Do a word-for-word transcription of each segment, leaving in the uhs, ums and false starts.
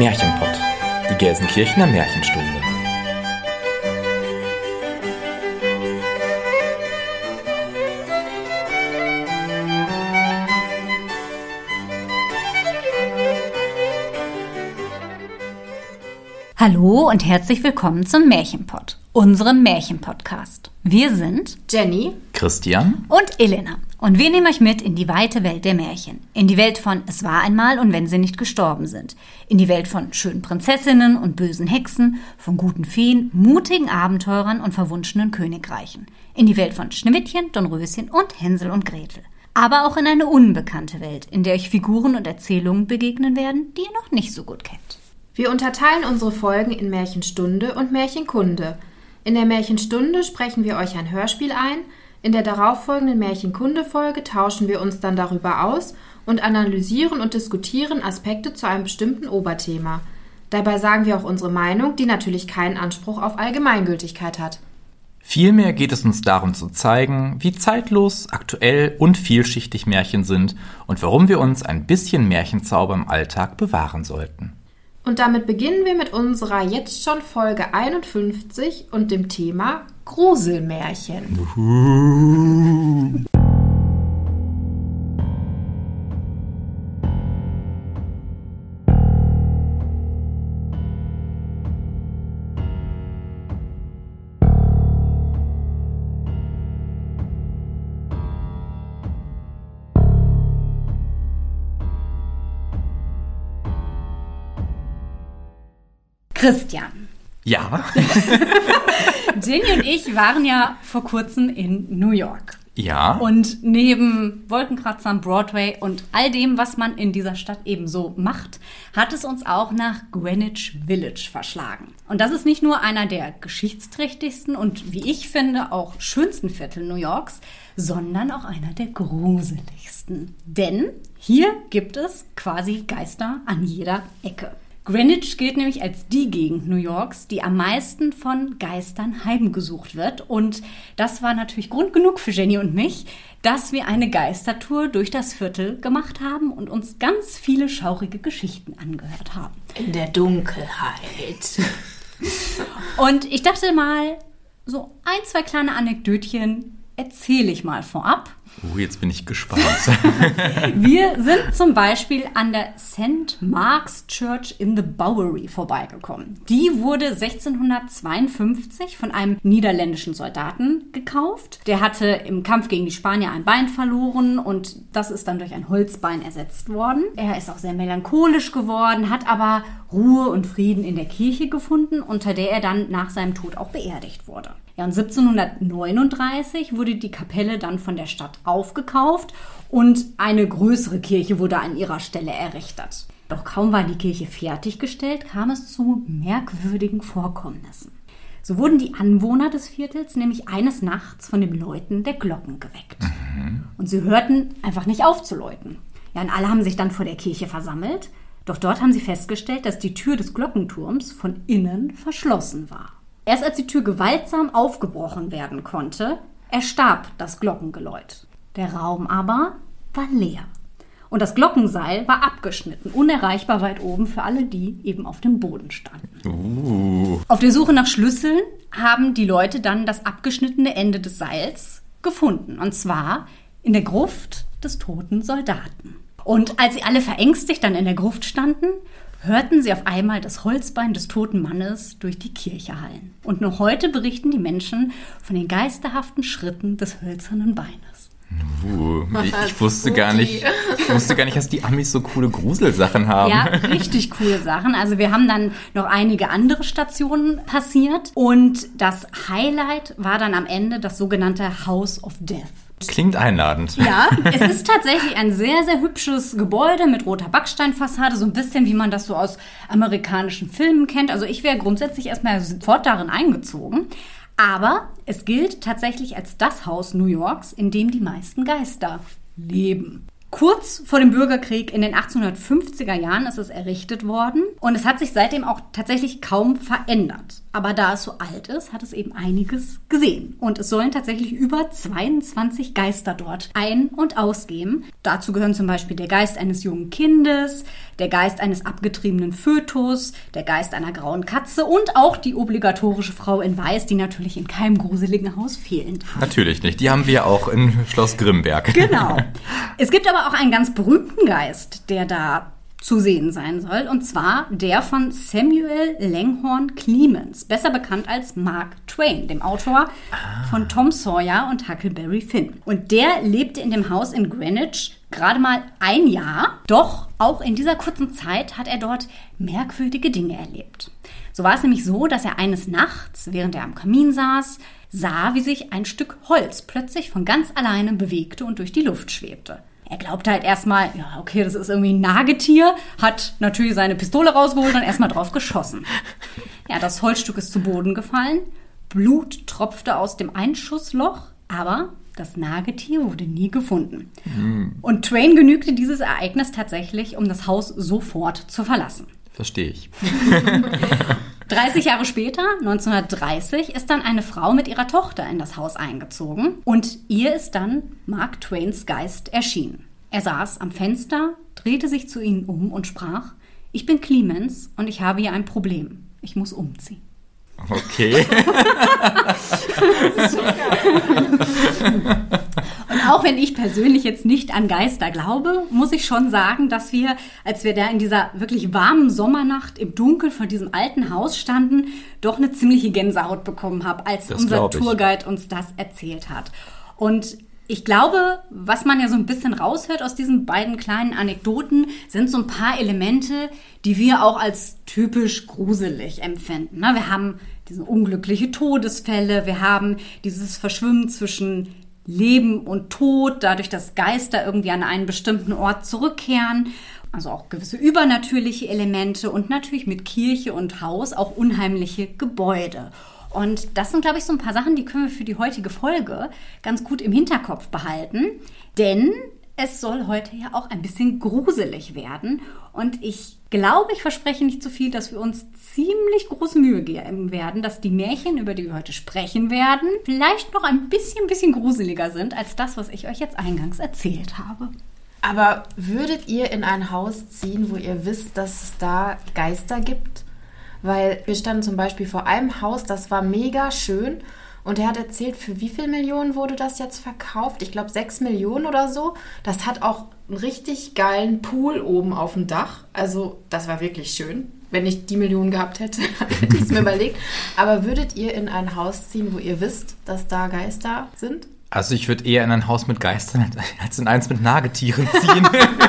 Märchenpott, die Gelsenkirchener Märchenstunde. Hallo und herzlich willkommen zum Märchenpott, unserem Märchenpodcast. Wir sind Jenny, Christian und Elena und wir nehmen euch mit in die weite Welt der Märchen. In die Welt von Es war einmal und wenn sie nicht gestorben sind. In die Welt von schönen Prinzessinnen und bösen Hexen, von guten Feen, mutigen Abenteurern und verwunschenen Königreichen. In die Welt von Schneewittchen, Dornröschen und Hänsel und Gretel. Aber auch in eine unbekannte Welt, in der euch Figuren und Erzählungen begegnen werden, die ihr noch nicht so gut kennt. Wir unterteilen unsere Folgen in Märchenstunde und Märchenkunde. In der Märchenstunde sprechen wir euch ein Hörspiel ein, in der darauffolgenden Märchenkunde-Folge tauschen wir uns dann darüber aus und analysieren und diskutieren Aspekte zu einem bestimmten Oberthema. Dabei sagen wir auch unsere Meinung, die natürlich keinen Anspruch auf Allgemeingültigkeit hat. Vielmehr geht es uns darum zu zeigen, wie zeitlos, aktuell und vielschichtig Märchen sind und warum wir uns ein bisschen Märchenzauber im Alltag bewahren sollten. Und damit beginnen wir mit unserer jetzt schon Folge einundfünfzig und dem Thema Gruselmärchen. Uhu. Christian. Ja. Jenny und ich waren ja vor kurzem in New York. Ja. Und neben Wolkenkratzern, Broadway und all dem, was man in dieser Stadt eben so macht, hat es uns auch nach Greenwich Village verschlagen. Und das ist nicht nur einer der geschichtsträchtigsten und, wie ich finde, auch schönsten Viertel New Yorks, sondern auch einer der gruseligsten. Denn hier gibt es quasi Geister an jeder Ecke. Greenwich gilt nämlich als die Gegend New Yorks, die am meisten von Geistern heimgesucht wird. Und das war natürlich Grund genug für Jenny und mich, dass wir eine Geistertour durch das Viertel gemacht haben und uns ganz viele schaurige Geschichten angehört haben. In der Dunkelheit. Und ich dachte mal, so ein, zwei kleine Anekdötchen erzähle ich mal vorab. Oh, jetzt bin ich gespannt. Wir sind zum Beispiel an der Saint Mark's Church in the Bowery vorbeigekommen. Die wurde sechzehnhundertzweiundfünfzig von einem niederländischen Soldaten gekauft. Der hatte im Kampf gegen die Spanier ein Bein verloren und das ist dann durch ein Holzbein ersetzt worden. Er ist auch sehr melancholisch geworden, hat aber Ruhe und Frieden in der Kirche gefunden, unter der er dann nach seinem Tod auch beerdigt wurde. Ja, und siebzehnhundertneununddreißig wurde die Kapelle dann von der Stadt aufgekauft und eine größere Kirche wurde an ihrer Stelle errichtet. Doch kaum war die Kirche fertiggestellt, kam es zu merkwürdigen Vorkommnissen. So wurden die Anwohner des Viertels nämlich eines Nachts von dem Läuten der Glocken geweckt. Mhm. Und sie hörten einfach nicht auf zu läuten. Ja, und alle haben sich dann vor der Kirche versammelt. Doch dort haben sie festgestellt, dass die Tür des Glockenturms von innen verschlossen war. Erst als die Tür gewaltsam aufgebrochen werden konnte, erstarb das Glockengeläut. Der Raum aber war leer. Und das Glockenseil war abgeschnitten, unerreichbar weit oben für alle, die eben auf dem Boden standen. Uh. Auf der Suche nach Schlüsseln haben die Leute dann das abgeschnittene Ende des Seils gefunden. Und zwar in der Gruft des toten Soldaten. Und als sie alle verängstigt dann in der Gruft standen, hörten sie auf einmal das Holzbein des toten Mannes durch die Kirche hallen. Und noch heute berichten die Menschen von den geisterhaften Schritten des hölzernen Beines. Uh, ich, ich wusste gar nicht, ich wusste gar nicht, dass die Amis so coole Gruselsachen haben. Ja, richtig coole Sachen. Also wir haben dann noch einige andere Stationen passiert. Und das Highlight war dann am Ende das sogenannte House of Death. Klingt einladend. Ja, es ist tatsächlich ein sehr, sehr hübsches Gebäude mit roter Backsteinfassade, so ein bisschen wie man das so aus amerikanischen Filmen kennt. Also ich wäre grundsätzlich erstmal sofort darin eingezogen. Aber es gilt tatsächlich als das Haus New Yorks, in dem die meisten Geister leben. Kurz vor dem Bürgerkrieg in den achtzehnhundertfünfziger Jahren ist es errichtet worden und es hat sich seitdem auch tatsächlich kaum verändert. Aber da es so alt ist, hat es eben einiges gesehen. Und es sollen tatsächlich über zweiundzwanzig Geister dort ein- und ausgehen. Dazu gehören zum Beispiel der Geist eines jungen Kindes, der Geist eines abgetriebenen Fötus, der Geist einer grauen Katze und auch die obligatorische Frau in Weiß, die natürlich in keinem gruseligen Haus fehlen darf. Natürlich nicht. Die haben wir auch in Schloss Grimberg. Genau. Es gibt aber auch einen ganz berühmten Geist, der da zu sehen sein soll, und zwar der von Samuel Langhorne Clemens, besser bekannt als Mark Twain, dem Autor ah. von Tom Sawyer und Huckleberry Finn. Und der lebte in dem Haus in Greenwich gerade mal ein Jahr, doch auch in dieser kurzen Zeit hat er dort merkwürdige Dinge erlebt. So war es nämlich so, dass er eines Nachts, während er am Kamin saß, sah, wie sich ein Stück Holz plötzlich von ganz alleine bewegte und durch die Luft schwebte. Er glaubte halt erstmal, ja, okay, das ist irgendwie ein Nagetier, hat natürlich seine Pistole rausgeholt und erstmal drauf geschossen. Ja, das Holzstück ist zu Boden gefallen, Blut tropfte aus dem Einschussloch, aber das Nagetier wurde nie gefunden. Mhm. Und Twain genügte dieses Ereignis tatsächlich, um das Haus sofort zu verlassen. Verstehe ich. dreißig Jahre später, neunzehnhundertdreißig, ist dann eine Frau mit ihrer Tochter in das Haus eingezogen und ihr ist dann Mark Twains Geist erschienen. Er saß am Fenster, drehte sich zu ihnen um und sprach: Ich bin Clemens und ich habe hier ein Problem. Ich muss umziehen. Okay. Das ist schon geil. Und auch wenn ich persönlich jetzt nicht an Geister glaube, muss ich schon sagen, dass wir, als wir da in dieser wirklich warmen Sommernacht im Dunkeln vor diesem alten Haus standen, doch eine ziemliche Gänsehaut bekommen haben, als das unser Tourguide uns das erzählt hat. Und ich glaube, was man ja so ein bisschen raushört aus diesen beiden kleinen Anekdoten, sind so ein paar Elemente, die wir auch als typisch gruselig empfinden. Wir haben diese unglückliche Todesfälle, wir haben dieses Verschwimmen zwischen Leben und Tod, dadurch, dass Geister irgendwie an einen bestimmten Ort zurückkehren. Also auch gewisse übernatürliche Elemente und natürlich mit Kirche und Haus auch unheimliche Gebäude. Und das sind, glaube ich, so ein paar Sachen, die können wir für die heutige Folge ganz gut im Hinterkopf behalten. Denn es soll heute ja auch ein bisschen gruselig werden. Und ich glaube, ich verspreche nicht zu viel, dass wir uns ziemlich große Mühe geben werden, dass die Märchen, über die wir heute sprechen werden, vielleicht noch ein bisschen, bisschen gruseliger sind als das, was ich euch jetzt eingangs erzählt habe. Aber würdet ihr in ein Haus ziehen, wo ihr wisst, dass es da Geister gibt? Weil wir standen zum Beispiel vor einem Haus, das war mega schön. Und er hat erzählt, für wie viel Millionen wurde das jetzt verkauft? Ich glaube sechs Millionen oder so. Das hat auch einen richtig geilen Pool oben auf dem Dach. Also das war wirklich schön. Wenn ich die Millionen gehabt hätte, hätte ich es mir überlegt. Aber würdet ihr in ein Haus ziehen, wo ihr wisst, dass da Geister sind? Also ich würde eher in ein Haus mit Geistern als in eins mit Nagetieren ziehen.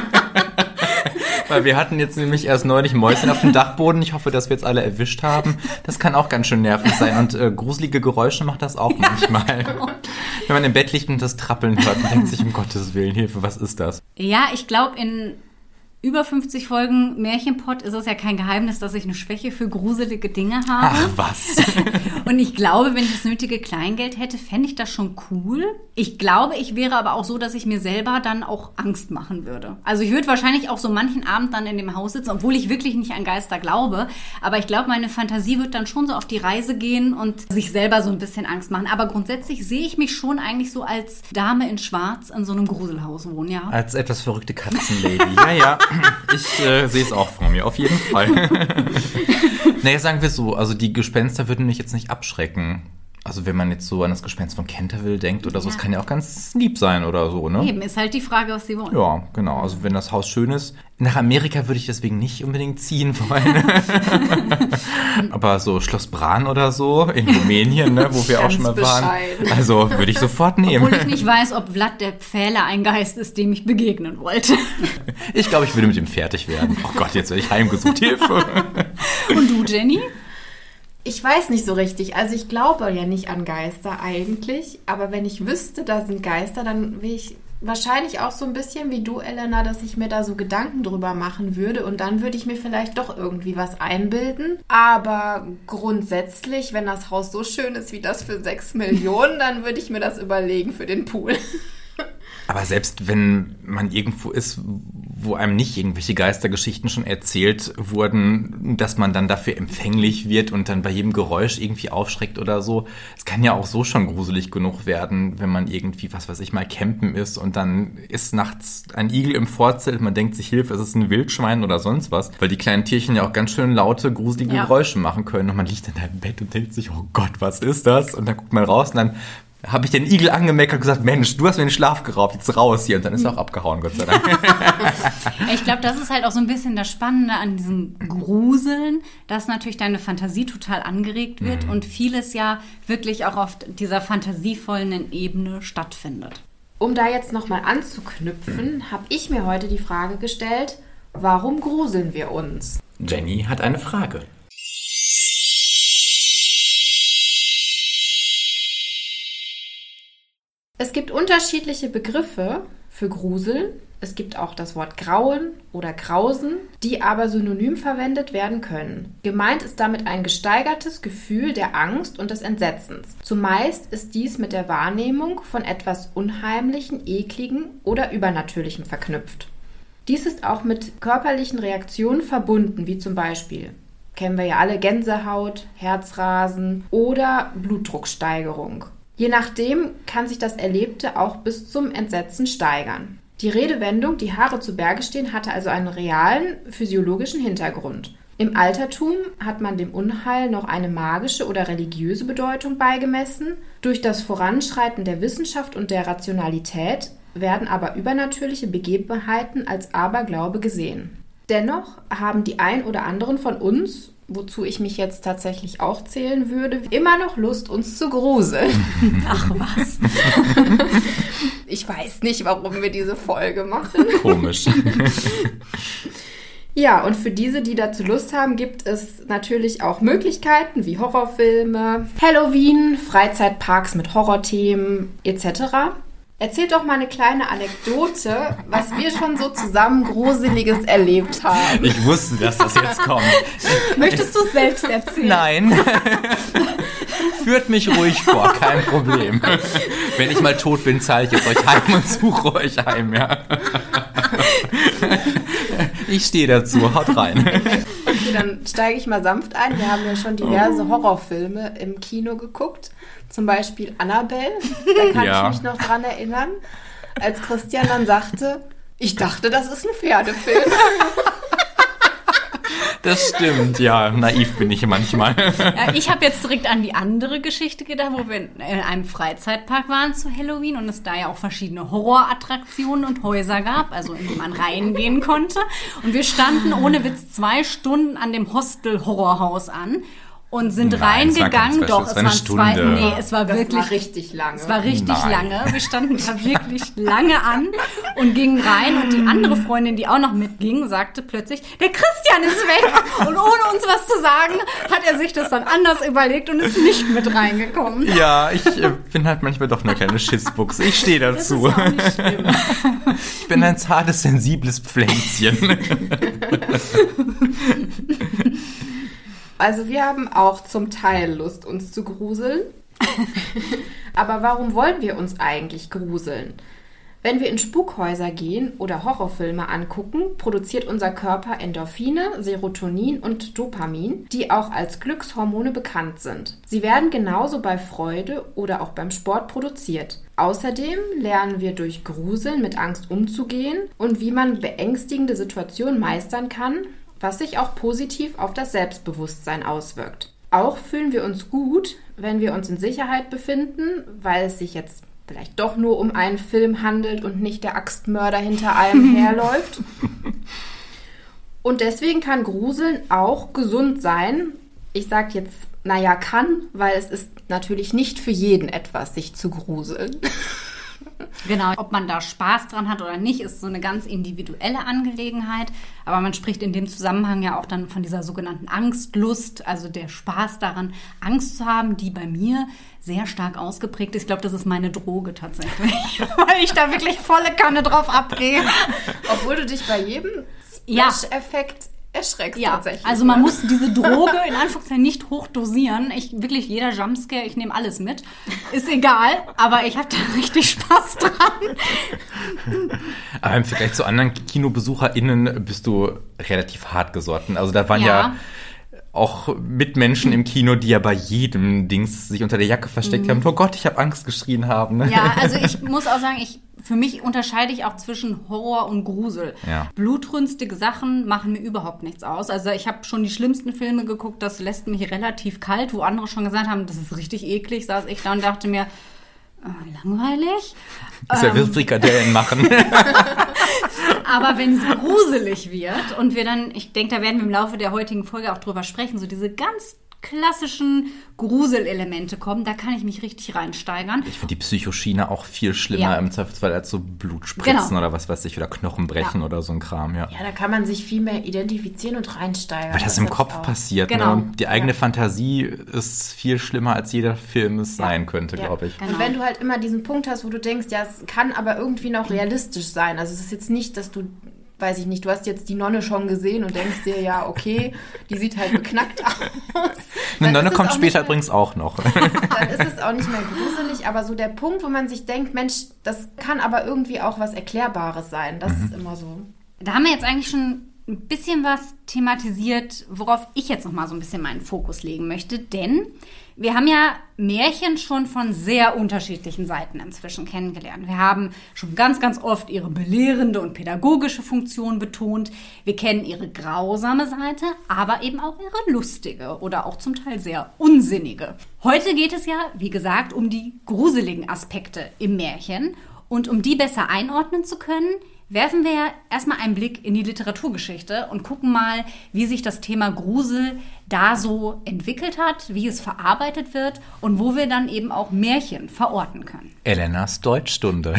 Weil wir hatten jetzt nämlich erst neulich Mäuschen auf dem Dachboden. Ich hoffe, dass wir jetzt alle erwischt haben. Das kann auch ganz schön nervig sein. Und äh, gruselige Geräusche macht das auch manchmal. Wenn man im Bett liegt und das Trappeln hört und denkt sich, um Gottes Willen, Hilfe, was ist das? Ja, ich glaube, in über fünfzig Folgen Märchenpott ist es ja kein Geheimnis, dass ich eine Schwäche für gruselige Dinge habe. Ach, was? Und ich glaube, wenn ich das nötige Kleingeld hätte, fände ich das schon cool. Ich glaube, ich wäre aber auch so, dass ich mir selber dann auch Angst machen würde. Also ich würde wahrscheinlich auch so manchen Abend dann in dem Haus sitzen, obwohl ich wirklich nicht an Geister glaube. Aber ich glaube, meine Fantasie wird dann schon so auf die Reise gehen und sich selber so ein bisschen Angst machen. Aber grundsätzlich sehe ich mich schon eigentlich so als Dame in Schwarz in so einem Gruselhaus wohnen, ja. Als etwas verrückte Katzenlady. Ja, ja. Ich äh, sehe es auch vor mir, auf jeden Fall. Naja, sagen wir so, also die Gespenster würden mich jetzt nicht abschrecken. Also wenn man jetzt so an das Gespenst von Canterville denkt oder so, es kann ja auch ganz lieb sein oder so, ne? Eben, ist halt die Frage, was sie wollen. Ja, genau. Also wenn das Haus schön ist. Nach Amerika würde ich deswegen nicht unbedingt ziehen wollen. Aber so Schloss Bran oder so in Rumänien, ne, wo wir ganz auch schon mal bescheiden waren. Also würde ich sofort nehmen. Obwohl ich nicht weiß, ob Vlad der Pfähle ein Geist ist, dem ich begegnen wollte. Ich glaube, ich würde mit ihm fertig werden. Oh Gott, jetzt werde ich heimgesucht. Hilfe. Und du, Jenny? Ich weiß nicht so richtig. Also ich glaube ja nicht an Geister eigentlich. Aber wenn ich wüsste, da sind Geister, dann wäre ich wahrscheinlich auch so ein bisschen wie du, Elena, dass ich mir da so Gedanken drüber machen würde. Und dann würde ich mir vielleicht doch irgendwie was einbilden. Aber grundsätzlich, wenn das Haus so schön ist wie das für sechs Millionen, dann würde ich mir das überlegen für den Pool. Aber selbst wenn man irgendwo ist, wo einem nicht irgendwelche Geistergeschichten schon erzählt wurden, dass man dann dafür empfänglich wird und dann bei jedem Geräusch irgendwie aufschreckt oder so. Es kann ja auch so schon gruselig genug werden, wenn man irgendwie, was weiß ich, mal campen ist und dann ist nachts ein Igel im Vorzelt, man denkt sich, Hilfe, es ist ein Wildschwein oder sonst was, weil die kleinen Tierchen ja auch ganz schön laute, gruselige ja. Geräusche machen können und man liegt in deinem Bett und denkt sich, oh Gott, was ist das? Und dann guckt man raus und dann habe ich den Igel angemeckert und gesagt, Mensch, du hast mir den Schlaf geraubt, jetzt raus hier. Und dann ist er auch abgehauen, Gott sei Dank. Ich glaube, das ist halt auch so ein bisschen das Spannende an diesem Gruseln, dass natürlich deine Fantasie total angeregt wird mhm. und vieles ja wirklich auch auf dieser fantasievollen Ebene stattfindet. Um da jetzt nochmal anzuknüpfen, mhm. habe ich mir heute die Frage gestellt, warum gruseln wir uns? Jenny hat eine Frage. Es gibt unterschiedliche Begriffe für Gruseln. Es gibt auch das Wort Grauen oder Grausen, die aber synonym verwendet werden können. Gemeint ist damit ein gesteigertes Gefühl der Angst und des Entsetzens. Zumeist ist dies mit der Wahrnehmung von etwas Unheimlichen, Ekligen oder Übernatürlichem verknüpft. Dies ist auch mit körperlichen Reaktionen verbunden, wie zum Beispiel, kennen wir ja alle, Gänsehaut, Herzrasen oder Blutdrucksteigerung. Je nachdem kann sich das Erlebte auch bis zum Entsetzen steigern. Die Redewendung, die Haare zu Berge stehen, hatte also einen realen physiologischen Hintergrund. Im Altertum hat man dem Unheil noch eine magische oder religiöse Bedeutung beigemessen. Durch das Voranschreiten der Wissenschaft und der Rationalität werden aber übernatürliche Begebenheiten als Aberglaube gesehen. Dennoch haben die ein oder anderen von uns, wozu ich mich jetzt tatsächlich auch zählen würde, immer noch Lust, uns zu gruseln. Ach was. Ich weiß nicht, warum wir diese Folge machen. Komisch. Ja, und für diese, die dazu Lust haben, gibt es natürlich auch Möglichkeiten wie Horrorfilme, Halloween, Freizeitparks mit Horrorthemen et cetera. Erzählt doch mal eine kleine Anekdote, was wir schon so zusammen Gruseliges erlebt haben. Ich wusste, dass das jetzt kommt. Möchtest du es selbst erzählen? Nein. Führt mich ruhig vor, kein Problem. Wenn ich mal tot bin, zahle ich jetzt euch heim und suche euch heim, ja. Ich stehe dazu, haut rein. Okay, dann steige ich mal sanft ein. Wir haben ja schon diverse Horrorfilme im Kino geguckt. Zum Beispiel Annabelle, da kann ja. ich mich noch dran erinnern, als Christian dann sagte, ich dachte, das ist ein Pferdefilm. Das stimmt, ja, naiv bin ich manchmal. Ja, ich habe jetzt direkt an die andere Geschichte gedacht, wo wir in einem Freizeitpark waren zu Halloween und es da ja auch verschiedene Horrorattraktionen und Häuser gab, also in die man reingehen konnte. Und wir standen ohne Witz zwei Stunden an dem Hostel-Horrorhaus an. Und sind Nein, reingegangen, es doch, es waren zwei, nee, es war das wirklich, war richtig lange. Es war richtig Nein. lange. Wir standen da wirklich lange an und gingen rein und die andere Freundin, die auch noch mitging, sagte plötzlich, der Christian ist weg. Und ohne uns was zu sagen, hat er sich das dann anders überlegt und ist nicht mit reingekommen. Ja, ich äh, bin halt manchmal doch eine kleine Schissbuchse. Ich stehe dazu. Das ist auch nicht schlimm. Ich bin ein zartes, sensibles Pflänzchen. Also wir haben auch zum Teil Lust, uns zu gruseln. Aber warum wollen wir uns eigentlich gruseln? Wenn wir in Spukhäuser gehen oder Horrorfilme angucken, produziert unser Körper Endorphine, Serotonin und Dopamin, die auch als Glückshormone bekannt sind. Sie werden genauso bei Freude oder auch beim Sport produziert. Außerdem lernen wir durch Gruseln mit Angst umzugehen und wie man beängstigende Situationen meistern kann, was sich auch positiv auf das Selbstbewusstsein auswirkt. Auch fühlen wir uns gut, wenn wir uns in Sicherheit befinden, weil es sich jetzt vielleicht doch nur um einen Film handelt und nicht der Axtmörder hinter einem herläuft. Und deswegen kann Gruseln auch gesund sein. Ich sage jetzt, naja, kann, weil es ist natürlich nicht für jeden etwas, sich zu gruseln. Genau, ob man da Spaß dran hat oder nicht, ist so eine ganz individuelle Angelegenheit. Aber man spricht in dem Zusammenhang ja auch dann von dieser sogenannten Angstlust, also der Spaß daran, Angst zu haben, die bei mir sehr stark ausgeprägt ist. Ich glaube, das ist meine Droge tatsächlich, weil ich da wirklich volle Kanne drauf abgehe. Obwohl du dich bei jedem Ja. Splash-Effekt erschreckst Ja, tatsächlich. also man muss diese Droge in Anführungszeichen nicht hoch dosieren. Ich, wirklich jeder Jumpscare, ich nehme alles mit. Ist egal, aber ich habe da richtig Spaß dran. Aber im Vergleich zu anderen KinobesucherInnen bist du relativ hartgesotten. Also da waren ja, Ja. auch Mitmenschen im Kino, die ja bei jedem Dings sich unter der Jacke versteckt mhm. haben. Oh Gott, ich habe Angst geschrien haben. Ne? Ja, also ich muss auch sagen, ich für mich unterscheide ich auch zwischen Horror und Grusel. Ja. Blutrünstige Sachen machen mir überhaupt nichts aus. Also ich habe schon die schlimmsten Filme geguckt, das lässt mich relativ kalt, wo andere schon gesagt haben, das ist richtig eklig, saß ich da und dachte mir, äh, langweilig. Ist ja ähm, Frikadellen machen. Aber wenn es gruselig wird und wir dann, ich denke, da werden wir im Laufe der heutigen Folge auch drüber sprechen, so diese ganz klassischen Gruselelemente kommen, da kann ich mich richtig reinsteigern. Ich finde die Psychoschiene auch viel schlimmer Ja. im Zweifelsfall als so Blutspritzen Genau. oder was weiß ich, oder Knochen brechen Ja. oder so ein Kram, ja. Ja, da kann man sich viel mehr identifizieren und reinsteigern. Weil das im hab ich Kopf auch. passiert, Genau. ne? Und die eigene Ja. Fantasie ist viel schlimmer, als jeder Film es Ja. sein könnte, Ja. glaube ich. Genau. Und wenn du halt immer diesen Punkt hast, wo du denkst, ja, es kann aber irgendwie noch realistisch sein. Also es ist jetzt nicht, dass du, weiß ich nicht, du hast jetzt die Nonne schon gesehen und denkst dir, ja, okay, die sieht halt beknackt aus. Eine Dann Nonne ist es kommt auch später nicht mehr- übrigens auch noch. Dann ist es auch nicht mehr gruselig, aber so der Punkt, wo man sich denkt, Mensch, das kann aber irgendwie auch was Erklärbares sein. Das Mhm. ist immer so. Da haben wir jetzt eigentlich schon ein bisschen was thematisiert, worauf ich jetzt noch mal so ein bisschen meinen Fokus legen möchte. Denn wir haben ja Märchen schon von sehr unterschiedlichen Seiten inzwischen kennengelernt. Wir haben schon ganz, ganz oft ihre belehrende und pädagogische Funktion betont. Wir kennen ihre grausame Seite, aber eben auch ihre lustige oder auch zum Teil sehr unsinnige. Heute geht es ja, wie gesagt, um die gruseligen Aspekte im Märchen. Und um die besser einordnen zu können, werfen wir erstmal einen Blick in die Literaturgeschichte und gucken mal, wie sich das Thema Grusel da so entwickelt hat, wie es verarbeitet wird und wo wir dann eben auch Märchen verorten können. Elenas Deutschstunde.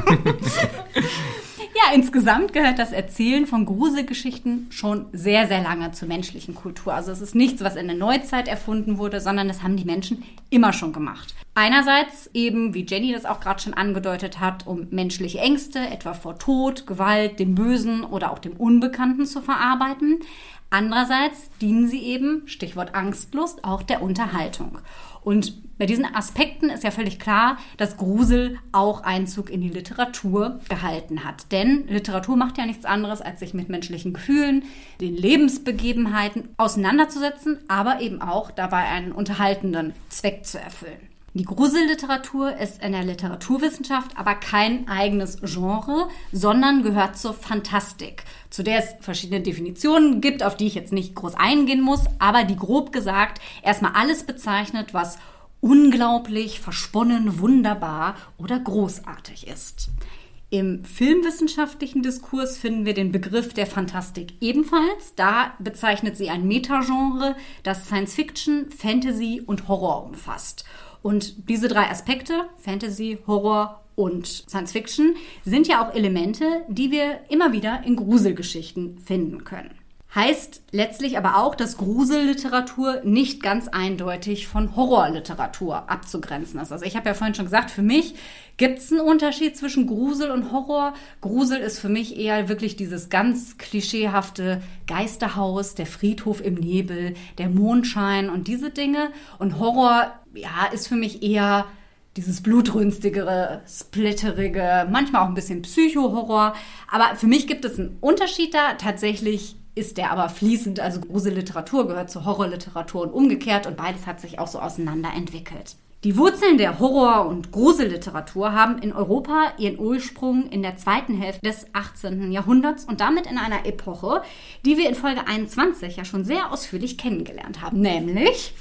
Ja, insgesamt gehört das Erzählen von Gruselgeschichten schon sehr, sehr lange zur menschlichen Kultur. Also es ist nichts, was in der Neuzeit erfunden wurde, sondern das haben die Menschen immer schon gemacht. Einerseits eben, wie Jenny das auch gerade schon angedeutet hat, um menschliche Ängste, etwa vor Tod, Gewalt, dem Bösen oder auch dem Unbekannten zu verarbeiten. Andererseits dienen sie eben, Stichwort Angstlust, auch der Unterhaltung. Und bei diesen Aspekten ist ja völlig klar, dass Grusel auch Einzug in die Literatur gehalten hat. Denn Literatur macht ja nichts anderes, als sich mit menschlichen Gefühlen, den Lebensbegebenheiten auseinanderzusetzen, aber eben auch dabei einen unterhaltenden Zweck zu erfüllen. Die Gruselliteratur ist in der Literaturwissenschaft aber kein eigenes Genre, sondern gehört zur Fantastik, zu der es verschiedene Definitionen gibt, auf die ich jetzt nicht groß eingehen muss, aber die grob gesagt erstmal alles bezeichnet, was unglaublich, versponnen, wunderbar oder großartig ist. Im filmwissenschaftlichen Diskurs finden wir den Begriff der Fantastik ebenfalls. Da bezeichnet sie ein Metagenre, das Science-Fiction, Fantasy und Horror umfasst. Und diese drei Aspekte, Fantasy, Horror und Science-Fiction, sind ja auch Elemente, die wir immer wieder in Gruselgeschichten finden können. Heißt letztlich aber auch, dass Gruselliteratur nicht ganz eindeutig von Horrorliteratur abzugrenzen ist. Also ich habe ja vorhin schon gesagt, für mich gibt es einen Unterschied zwischen Grusel und Horror. Grusel ist für mich eher wirklich dieses ganz klischeehafte Geisterhaus, der Friedhof im Nebel, der Mondschein und diese Dinge. Und Horror, ja, ist für mich eher dieses blutrünstigere, splitterige, manchmal auch ein bisschen Psycho-Horror. Aber für mich gibt es einen Unterschied da. Tatsächlich ist der aber fließend. Also Gruselliteratur gehört zur Horrorliteratur und umgekehrt. Und beides hat sich auch so auseinanderentwickelt. Die Wurzeln der Horror- und Gruselliteratur haben in Europa ihren Ursprung in der zweiten Hälfte des achtzehnten Jahrhunderts und damit in einer Epoche, die wir in Folge einundzwanzig ja schon sehr ausführlich kennengelernt haben. Nämlich...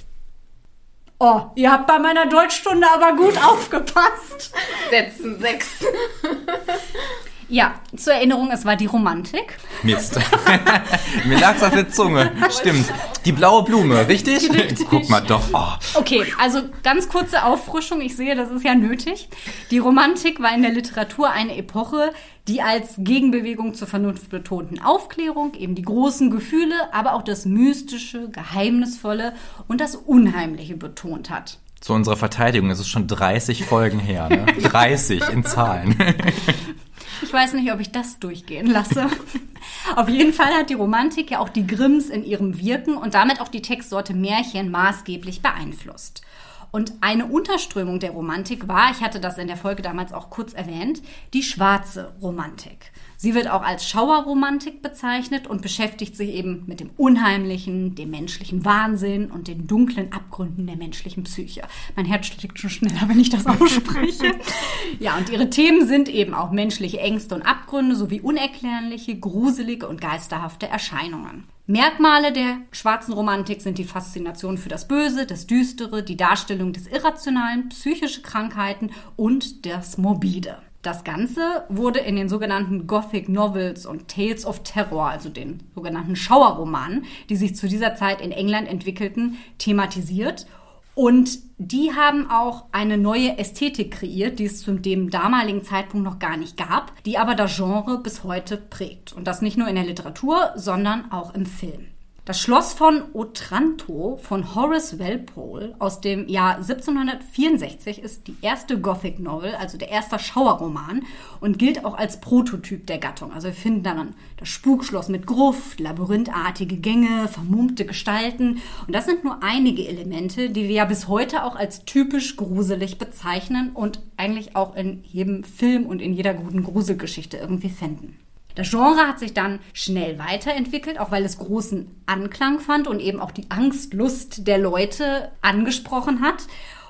Oh, ihr habt bei meiner Deutschstunde aber gut aufgepasst. Sätzen sechs. Ja, zur Erinnerung, es war die Romantik. Mist. Mir lag's auf der Zunge. Stimmt. Die blaue Blume, richtig? Richtig. Guck mal doch. Oh. Okay, also ganz kurze Auffrischung. Ich sehe, das ist ja nötig. Die Romantik war in der Literatur eine Epoche, die als Gegenbewegung zur vernunftbetonten Aufklärung eben die großen Gefühle, aber auch das Mystische, Geheimnisvolle und das Unheimliche betont hat. Zu unserer Verteidigung ist es schon dreißig Folgen her, ne? dreißig in Zahlen. Ich weiß nicht, ob ich das durchgehen lasse. Auf jeden Fall hat die Romantik ja auch die Grimms in ihrem Wirken und damit auch die Textsorte Märchen maßgeblich beeinflusst. Und eine Unterströmung der Romantik war, ich hatte das in der Folge damals auch kurz erwähnt, die schwarze Romantik. Sie wird auch als Schauerromantik bezeichnet und beschäftigt sich eben mit dem Unheimlichen, dem menschlichen Wahnsinn und den dunklen Abgründen der menschlichen Psyche. Mein Herz schlägt schon schneller, wenn ich das ausspreche. Ja, und ihre Themen sind eben auch menschliche Ängste und Abgründe sowie unerklärliche, gruselige und geisterhafte Erscheinungen. Merkmale der schwarzen Romantik sind die Faszination für das Böse, das Düstere, die Darstellung des Irrationalen, psychische Krankheiten und das Morbide. Das Ganze wurde in den sogenannten Gothic Novels und Tales of Terror, also den sogenannten Schauerromanen, die sich zu dieser Zeit in England entwickelten, thematisiert. Und die haben auch eine neue Ästhetik kreiert, die es zu dem damaligen Zeitpunkt noch gar nicht gab, die aber das Genre bis heute prägt. Und das nicht nur in der Literatur, sondern auch im Film. Das Schloss von Otranto von Horace Walpole aus dem Jahr siebzehnhundertvierundsechzig ist die erste Gothic Novel, also der erste Schauerroman und gilt auch als Prototyp der Gattung. Also wir finden daran das Spukschloss mit Gruft, labyrinthartige Gänge, vermummte Gestalten. Und das sind nur einige Elemente, die wir ja bis heute auch als typisch gruselig bezeichnen und eigentlich auch in jedem Film und in jeder guten Gruselgeschichte irgendwie finden. Das Genre hat sich dann schnell weiterentwickelt, auch weil es großen Anklang fand und eben auch die Angstlust der Leute angesprochen hat.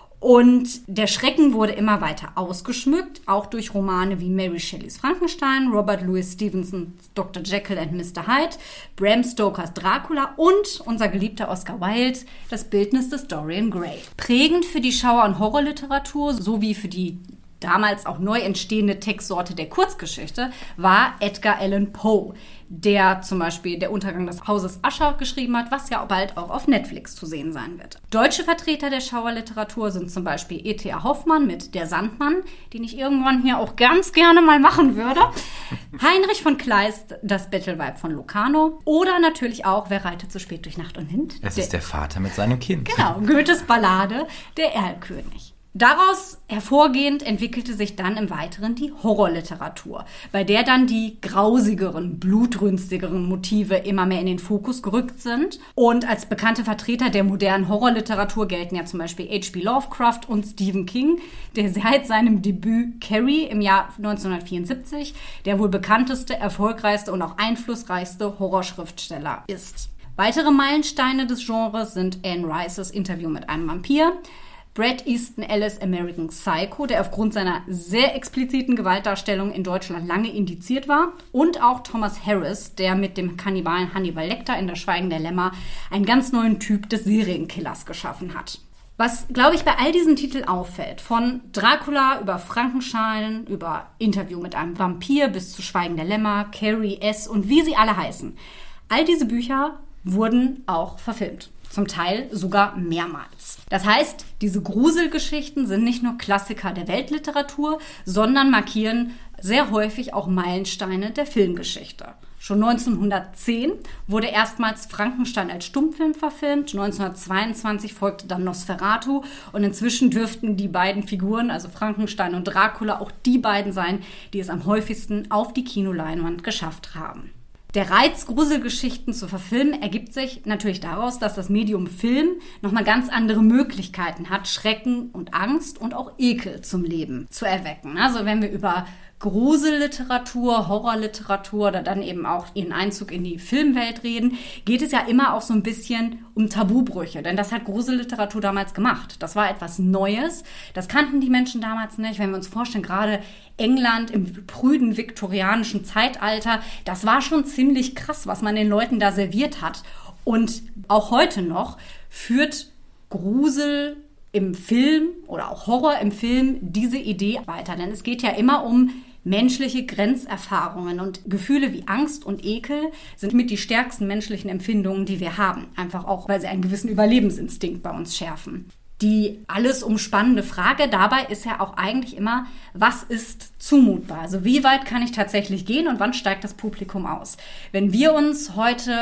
Und der Schrecken wurde immer weiter ausgeschmückt, auch durch Romane wie Mary Shelleys Frankenstein, Robert Louis Stevensons Doktor Jekyll and Mister Hyde, Bram Stokers Dracula und unser geliebter Oscar Wilde, das Bildnis des Dorian Gray. Prägend für die Schauer- und Horrorliteratur sowie für die damals auch neu entstehende Textsorte der Kurzgeschichte war Edgar Allan Poe, der zum Beispiel Der Untergang des Hauses Usher geschrieben hat, was ja bald auch auf Netflix zu sehen sein wird. Deutsche Vertreter der Schauerliteratur sind zum Beispiel E T A Hoffmann mit Der Sandmann, den ich irgendwann hier auch ganz gerne mal machen würde, Heinrich von Kleist, Das Bettelweib von Locarno oder natürlich auch Wer reitet so spät durch Nacht und Wind? Es der, ist der Vater mit seinem Kind. Genau, Goethes Ballade, Der Erlkönig. Daraus hervorgehend entwickelte sich dann im Weiteren die Horrorliteratur, bei der dann die grausigeren, blutrünstigeren Motive immer mehr in den Fokus gerückt sind. Und als bekannte Vertreter der modernen Horrorliteratur gelten ja zum Beispiel H P Lovecraft und Stephen King, der seit seinem Debüt Carrie im Jahr neunzehnhundertvierundsiebzig der wohl bekannteste, erfolgreichste und auch einflussreichste Horrorschriftsteller ist. Weitere Meilensteine des Genres sind Anne Rices Interview mit einem Vampir, Bret Easton Ellis' American Psycho, der aufgrund seiner sehr expliziten Gewaltdarstellung in Deutschland lange indiziert war. Und auch Thomas Harris, der mit dem Kannibalen Hannibal Lecter in Das Schweigen der Lämmer einen ganz neuen Typ des Serienkillers geschaffen hat. Was, glaube ich, bei all diesen Titeln auffällt, von Dracula über Frankenstein, über Interview mit einem Vampir bis zu Schweigen der Lämmer, Carrie, S und wie sie alle heißen. All diese Bücher wurden auch verfilmt. Zum Teil sogar mehrmals. Das heißt, diese Gruselgeschichten sind nicht nur Klassiker der Weltliteratur, sondern markieren sehr häufig auch Meilensteine der Filmgeschichte. Schon neunzehnhundertzehn wurde erstmals Frankenstein als Stummfilm verfilmt, neunzehnhundertzweiundzwanzig folgte dann Nosferatu und inzwischen dürften die beiden Figuren, also Frankenstein und Dracula, auch die beiden sein, die es am häufigsten auf die Kinoleinwand geschafft haben. Der Reiz, Gruselgeschichten zu verfilmen, ergibt sich natürlich daraus, dass das Medium Film nochmal ganz andere Möglichkeiten hat, Schrecken und Angst und auch Ekel zum Leben zu erwecken. Also wenn wir über Gruselliteratur, Horrorliteratur oder dann eben auch ihren Einzug in die Filmwelt reden, geht es ja immer auch so ein bisschen um Tabubrüche. Denn das hat Gruselliteratur damals gemacht. Das war etwas Neues. Das kannten die Menschen damals nicht. Wenn wir uns vorstellen, gerade England im prüden viktorianischen Zeitalter, das war schon ziemlich krass, was man den Leuten da serviert hat. Und auch heute noch führt Grusel im Film oder auch Horror im Film diese Idee weiter. Denn es geht ja immer um menschliche Grenzerfahrungen und Gefühle wie Angst und Ekel sind mit die stärksten menschlichen Empfindungen, die wir haben. Einfach auch, weil sie einen gewissen Überlebensinstinkt bei uns schärfen. Die alles umspannende Frage dabei ist ja auch eigentlich immer, was ist zumutbar? Also wie weit kann ich tatsächlich gehen und wann steigt das Publikum aus? Wenn wir uns heute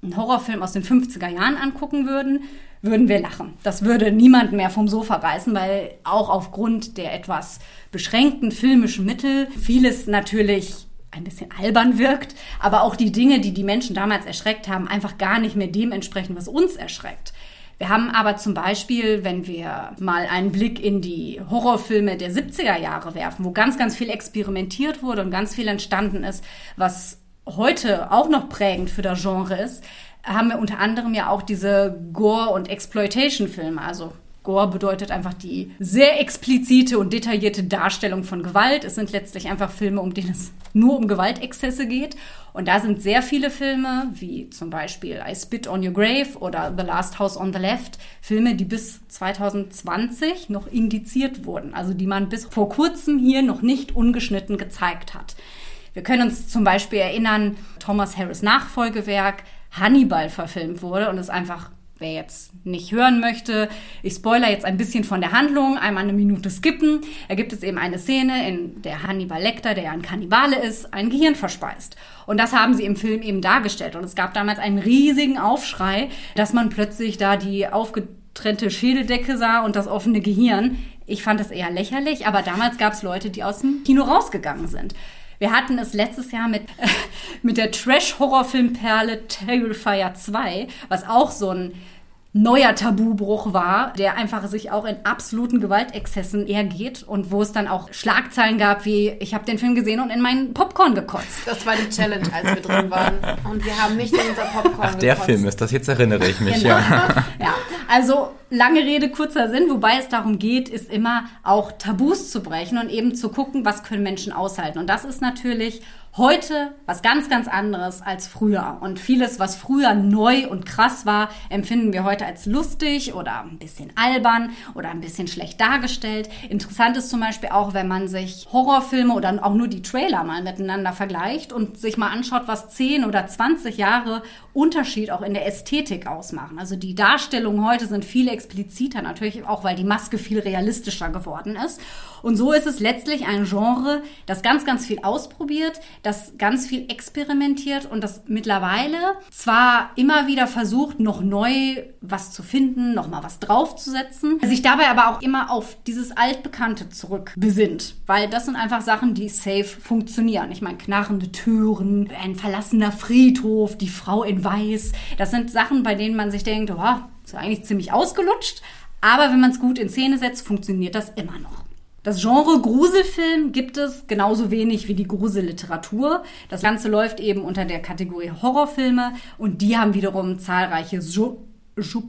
einen Horrorfilm aus den fünfziger Jahren angucken würden, würden wir lachen. Das würde niemand mehr vom Sofa reißen, weil auch aufgrund der etwas beschränkten filmischen Mittel vieles natürlich ein bisschen albern wirkt, aber auch die Dinge, die die Menschen damals erschreckt haben, einfach gar nicht mehr dem entsprechen, was uns erschreckt. Wir haben aber zum Beispiel, wenn wir mal einen Blick in die Horrorfilme der siebziger Jahre werfen, wo ganz, ganz viel experimentiert wurde und ganz viel entstanden ist, was heute auch noch prägend für das Genre ist, haben wir unter anderem ja auch diese Gore- und Exploitation-Filme. Also Gore bedeutet einfach die sehr explizite und detaillierte Darstellung von Gewalt. Es sind letztlich einfach Filme, um denen es nur um Gewaltexzesse geht. Und da sind sehr viele Filme, wie zum Beispiel I Spit on Your Grave oder The Last House on the Left, Filme, die bis zwanzig zwanzig noch indiziert wurden. Also die man bis vor kurzem hier noch nicht ungeschnitten gezeigt hat. Wir können uns zum Beispiel erinnern, Thomas Harris' Nachfolgewerk Hannibal verfilmt wurde und es einfach, wer jetzt nicht hören möchte, ich spoilere jetzt ein bisschen von der Handlung, einmal eine Minute skippen. Da gibt es eben eine Szene, in der Hannibal Lecter, der ja ein Kannibale ist, ein Gehirn verspeist. Und das haben sie im Film eben dargestellt. Und es gab damals einen riesigen Aufschrei, dass man plötzlich da die aufgetrennte Schädeldecke sah und das offene Gehirn. Ich fand das eher lächerlich, aber damals gab es Leute, die aus dem Kino rausgegangen sind. Wir hatten es letztes Jahr mit, äh, mit der Trash-Horrorfilmperle Terrifier zwei, was auch so ein neuer Tabubruch war, der einfach sich auch in absoluten Gewaltexzessen ergeht und wo es dann auch Schlagzeilen gab wie, ich habe den Film gesehen und in meinen Popcorn gekotzt. Das war die Challenge, als wir drin waren. Und wir haben nicht in unser Popcorn Ach, der gekotzt. Film ist das, jetzt erinnere ich mich, Genau. ja. Ja, also lange Rede, kurzer Sinn, wobei es darum geht, ist immer auch Tabus zu brechen und eben zu gucken, was können Menschen aushalten. Und das ist natürlich heute was ganz, ganz anderes als früher. Und vieles, was früher neu und krass war, empfinden wir heute als lustig oder ein bisschen albern oder ein bisschen schlecht dargestellt. Interessant ist zum Beispiel auch, wenn man sich Horrorfilme oder auch nur die Trailer mal miteinander vergleicht und sich mal anschaut, was zehn oder zwanzig Jahre Unterschied auch in der Ästhetik ausmachen. Also die Darstellungen heute sind viel expliziter, natürlich auch, weil die Maske viel realistischer geworden ist. Und so ist es letztlich ein Genre, das ganz, ganz viel ausprobiert, das ganz viel experimentiert und das mittlerweile zwar immer wieder versucht, noch neu was zu finden, noch mal was draufzusetzen, sich dabei aber auch immer auf dieses Altbekannte zurückbesinnt, weil das sind einfach Sachen, die safe funktionieren. Ich meine, knarrende Türen, ein verlassener Friedhof, die Frau in Weiß, das sind Sachen, bei denen man sich denkt, oh, ist eigentlich ziemlich ausgelutscht, aber wenn man es gut in Szene setzt, funktioniert das immer noch. Das Genre Gruselfilm gibt es genauso wenig wie die Gruselliteratur. Das Ganze läuft eben unter der Kategorie Horrorfilme und die haben wiederum zahlreiche Ju- Ju-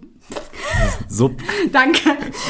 Sub. Danke.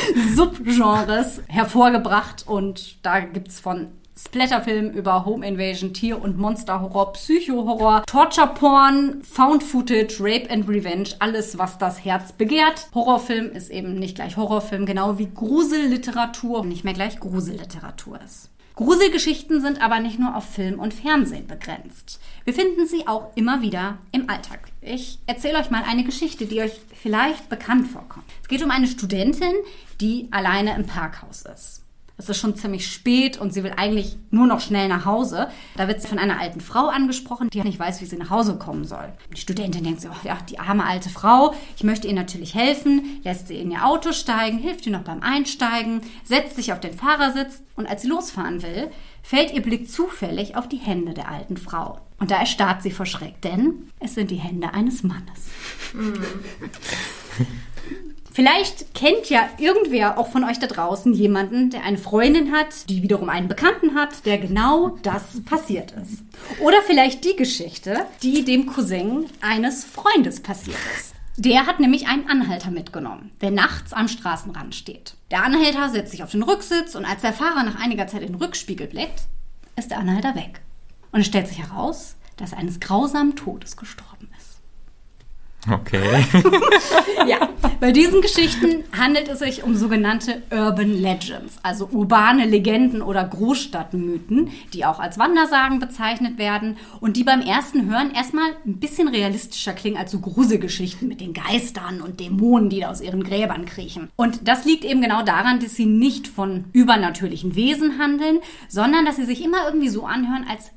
Subgenres hervorgebracht und da gibt's von Splatterfilm über Home Invasion, Tier- und Monsterhorror, Psycho-Horror, Torture-Porn, Found-Footage, Rape and Revenge, alles, was das Herz begehrt. Horrorfilm ist eben nicht gleich Horrorfilm, genau wie Gruselliteratur nicht mehr gleich Gruselliteratur ist. Gruselgeschichten sind aber nicht nur auf Film und Fernsehen begrenzt. Wir finden sie auch immer wieder im Alltag. Ich erzähle euch mal eine Geschichte, die euch vielleicht bekannt vorkommt. Es geht um eine Studentin, die alleine im Parkhaus ist. Es ist schon ziemlich spät und sie will eigentlich nur noch schnell nach Hause. Da wird sie von einer alten Frau angesprochen, die nicht weiß, wie sie nach Hause kommen soll. Die Studentin denkt so, ja, die arme alte Frau, ich möchte ihr natürlich helfen, lässt sie in ihr Auto steigen, hilft ihr noch beim Einsteigen, setzt sich auf den Fahrersitz und als sie losfahren will, fällt ihr Blick zufällig auf die Hände der alten Frau. Und da erstarrt sie vor Schreck, denn es sind die Hände eines Mannes. Mm. Vielleicht kennt ja irgendwer auch von euch da draußen jemanden, der eine Freundin hat, die wiederum einen Bekannten hat, der genau das passiert ist. Oder vielleicht die Geschichte, die dem Cousin eines Freundes passiert ist. Der hat nämlich einen Anhalter mitgenommen, der nachts am Straßenrand steht. Der Anhalter setzt sich auf den Rücksitz und als der Fahrer nach einiger Zeit in den Rückspiegel blickt, ist der Anhalter weg. Und es stellt sich heraus, dass er eines grausamen Todes gestorben ist. Okay. Ja, bei diesen Geschichten handelt es sich um sogenannte Urban Legends, also urbane Legenden oder Großstadtmythen, die auch als Wandersagen bezeichnet werden und die beim ersten Hören erstmal ein bisschen realistischer klingen als so Gruselgeschichten mit den Geistern und Dämonen, die da aus ihren Gräbern kriechen. Und das liegt eben genau daran, dass sie nicht von übernatürlichen Wesen handeln, sondern dass sie sich immer irgendwie so anhören, als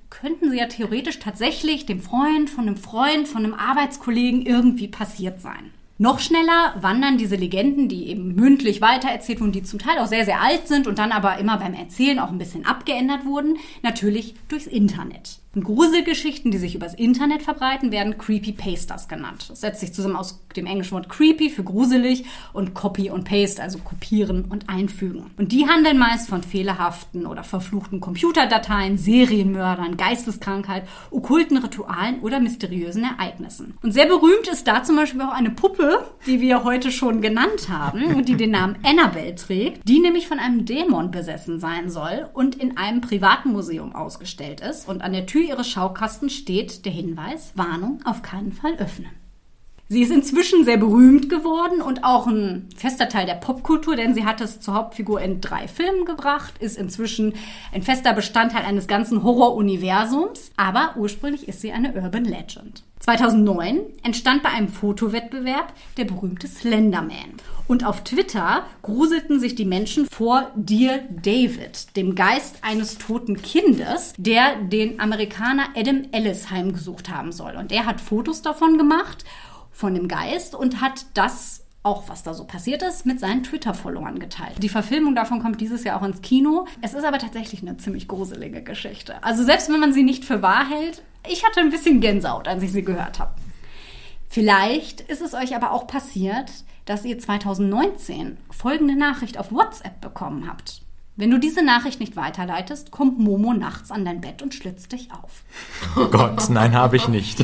könnten sie ja theoretisch tatsächlich dem Freund von einem Freund, von einem Arbeitskollegen irgendwie passiert sein. Noch schneller wandern diese Legenden, die eben mündlich weitererzählt wurden, die zum Teil auch sehr, sehr alt sind und dann aber immer beim Erzählen auch ein bisschen abgeändert wurden, natürlich durchs Internet. Und Gruselgeschichten, die sich übers Internet verbreiten, werden Creepypastas genannt. Das setzt sich zusammen aus dem englischen Wort creepy für gruselig und copy und paste, also kopieren und einfügen. Und die handeln meist von fehlerhaften oder verfluchten Computerdateien, Serienmördern, Geisteskrankheit, okkulten Ritualen oder mysteriösen Ereignissen. Und sehr berühmt ist da zum Beispiel auch eine Puppe, die wir heute schon genannt haben und die den Namen Annabelle trägt, die nämlich von einem Dämon besessen sein soll und in einem privaten Museum ausgestellt ist. Und an der Tür ihres Schaukastens steht der Hinweis, Warnung, auf keinen Fall öffnen. Sie ist inzwischen sehr berühmt geworden und auch ein fester Teil der Popkultur, denn sie hat es zur Hauptfigur in drei Filmen gebracht, ist inzwischen ein fester Bestandteil eines ganzen Horror-Universums, aber ursprünglich ist sie eine Urban Legend. zweitausendneun entstand bei einem Fotowettbewerb der berühmte Slenderman. Und auf Twitter gruselten sich die Menschen vor Dear David, dem Geist eines toten Kindes, der den Amerikaner Adam Ellis heimgesucht haben soll. Und er hat Fotos davon gemacht, von dem Geist, und hat das, auch was da so passiert ist, mit seinen Twitter-Followern geteilt. Die Verfilmung davon kommt dieses Jahr auch ins Kino. Es ist aber tatsächlich eine ziemlich gruselige Geschichte. Also selbst wenn man sie nicht für wahr hält, ich hatte ein bisschen Gänsehaut, als ich sie gehört habe. Vielleicht ist es euch aber auch passiert, dass ihr zweitausendneunzehn folgende Nachricht auf WhatsApp bekommen habt. Wenn du diese Nachricht nicht weiterleitest, kommt Momo nachts an dein Bett und schlitzt dich auf. Oh Gott, nein, habe ich nicht.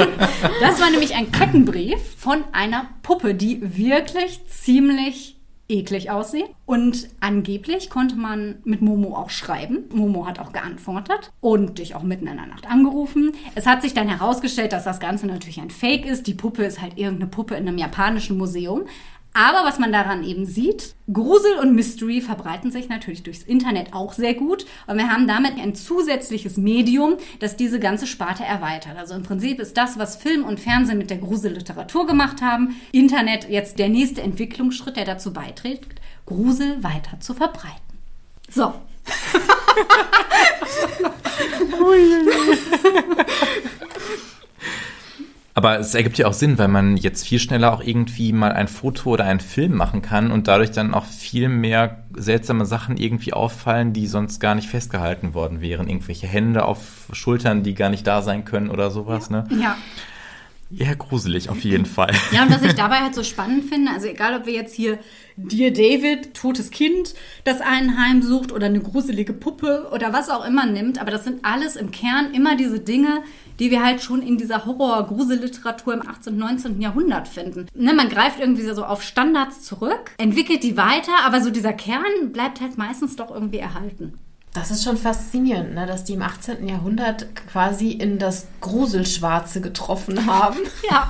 Das war nämlich ein Kettenbrief von einer Puppe, die wirklich ziemlich eklig aussieht. Und angeblich konnte man mit Momo auch schreiben. Momo hat auch geantwortet und dich auch mitten in der Nacht angerufen. Es hat sich dann herausgestellt, dass das Ganze natürlich ein Fake ist. Die Puppe ist halt irgendeine Puppe in einem japanischen Museum. Aber was man daran eben sieht, Grusel und Mystery verbreiten sich natürlich durchs Internet auch sehr gut. Und wir haben damit ein zusätzliches Medium, das diese ganze Sparte erweitert. Also im Prinzip ist das, was Film und Fernsehen mit der Gruselliteratur gemacht haben, Internet jetzt der nächste Entwicklungsschritt, der dazu beiträgt, Grusel weiter zu verbreiten. So. Aber es ergibt ja auch Sinn, weil man jetzt viel schneller auch irgendwie mal ein Foto oder einen Film machen kann und dadurch dann auch viel mehr seltsame Sachen irgendwie auffallen, die sonst gar nicht festgehalten worden wären. Irgendwelche Hände auf Schultern, die gar nicht da sein können oder sowas, Ja. ne? Ja. Ja, gruselig auf jeden Fall. Ja, und was ich dabei halt so spannend finde, also egal, ob wir jetzt hier Dear David, totes Kind, das einen heimsucht oder eine gruselige Puppe oder was auch immer nimmt, aber das sind alles im Kern immer diese Dinge, die wir halt schon in dieser Horror-Gruselliteratur im achtzehnten, neunzehnten Jahrhundert finden. Ne, man greift irgendwie so auf Standards zurück, entwickelt die weiter, aber so dieser Kern bleibt halt meistens doch irgendwie erhalten. Das ist schon faszinierend, ne, dass die im achtzehnten. Jahrhundert quasi in das Gruselschwarze getroffen haben. Ja.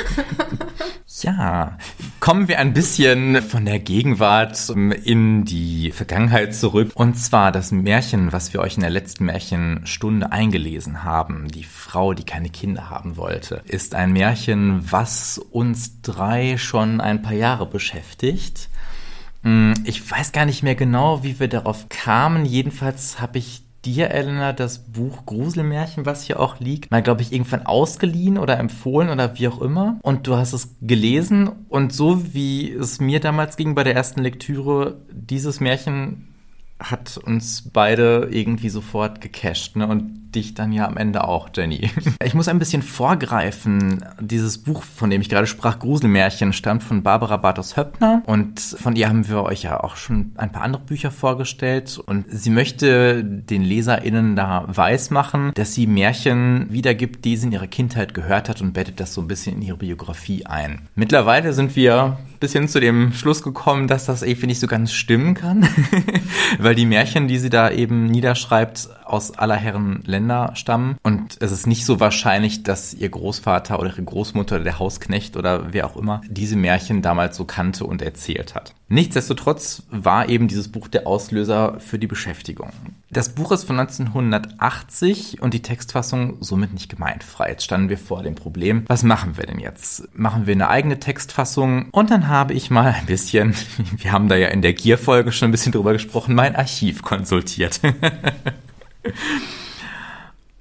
Ja, kommen wir ein bisschen von der Gegenwart in die Vergangenheit zurück. Und zwar das Märchen, was wir euch in der letzten Märchenstunde eingelesen haben, die Frau, die keine Kinder haben wollte, ist ein Märchen, was uns drei schon ein paar Jahre beschäftigt. Ich weiß gar nicht mehr genau, wie wir darauf kamen. Jedenfalls habe ich dir, Elena, das Buch Gruselmärchen, was hier auch liegt, mal, glaube ich, irgendwann ausgeliehen oder empfohlen oder wie auch immer. Und du hast es gelesen. Und so wie es mir damals ging bei der ersten Lektüre, dieses Märchen hat uns beide irgendwie sofort gecasht, ne? Und dich dann ja am Ende auch, Jenny. Ich muss ein bisschen vorgreifen. Dieses Buch, von dem ich gerade sprach, Gruselmärchen, stammt von Barbara Bartos-Höppner. Und von ihr haben wir euch ja auch schon ein paar andere Bücher vorgestellt. Und sie möchte den LeserInnen da weismachen, dass sie Märchen wiedergibt, die sie in ihrer Kindheit gehört hat, und bettet das so ein bisschen in ihre Biografie ein. Mittlerweile sind wir ein bisschen zu dem Schluss gekommen, dass das irgendwie nicht so ganz stimmen kann. Weil die Märchen, die sie da eben niederschreibt, aus aller Herren Länder stammen. Und es ist nicht so wahrscheinlich, dass ihr Großvater oder ihre Großmutter oder der Hausknecht oder wer auch immer diese Märchen damals so kannte und erzählt hat. Nichtsdestotrotz war eben dieses Buch der Auslöser für die Beschäftigung. Das Buch ist von neunzehnhundertachtzig und die Textfassung somit nicht gemeinfrei. Jetzt standen wir vor dem Problem, was machen wir denn jetzt? Machen wir eine eigene Textfassung? Und dann habe ich mal ein bisschen, wir haben da ja in der Gier-Folge schon ein bisschen drüber gesprochen, mein Archiv konsultiert.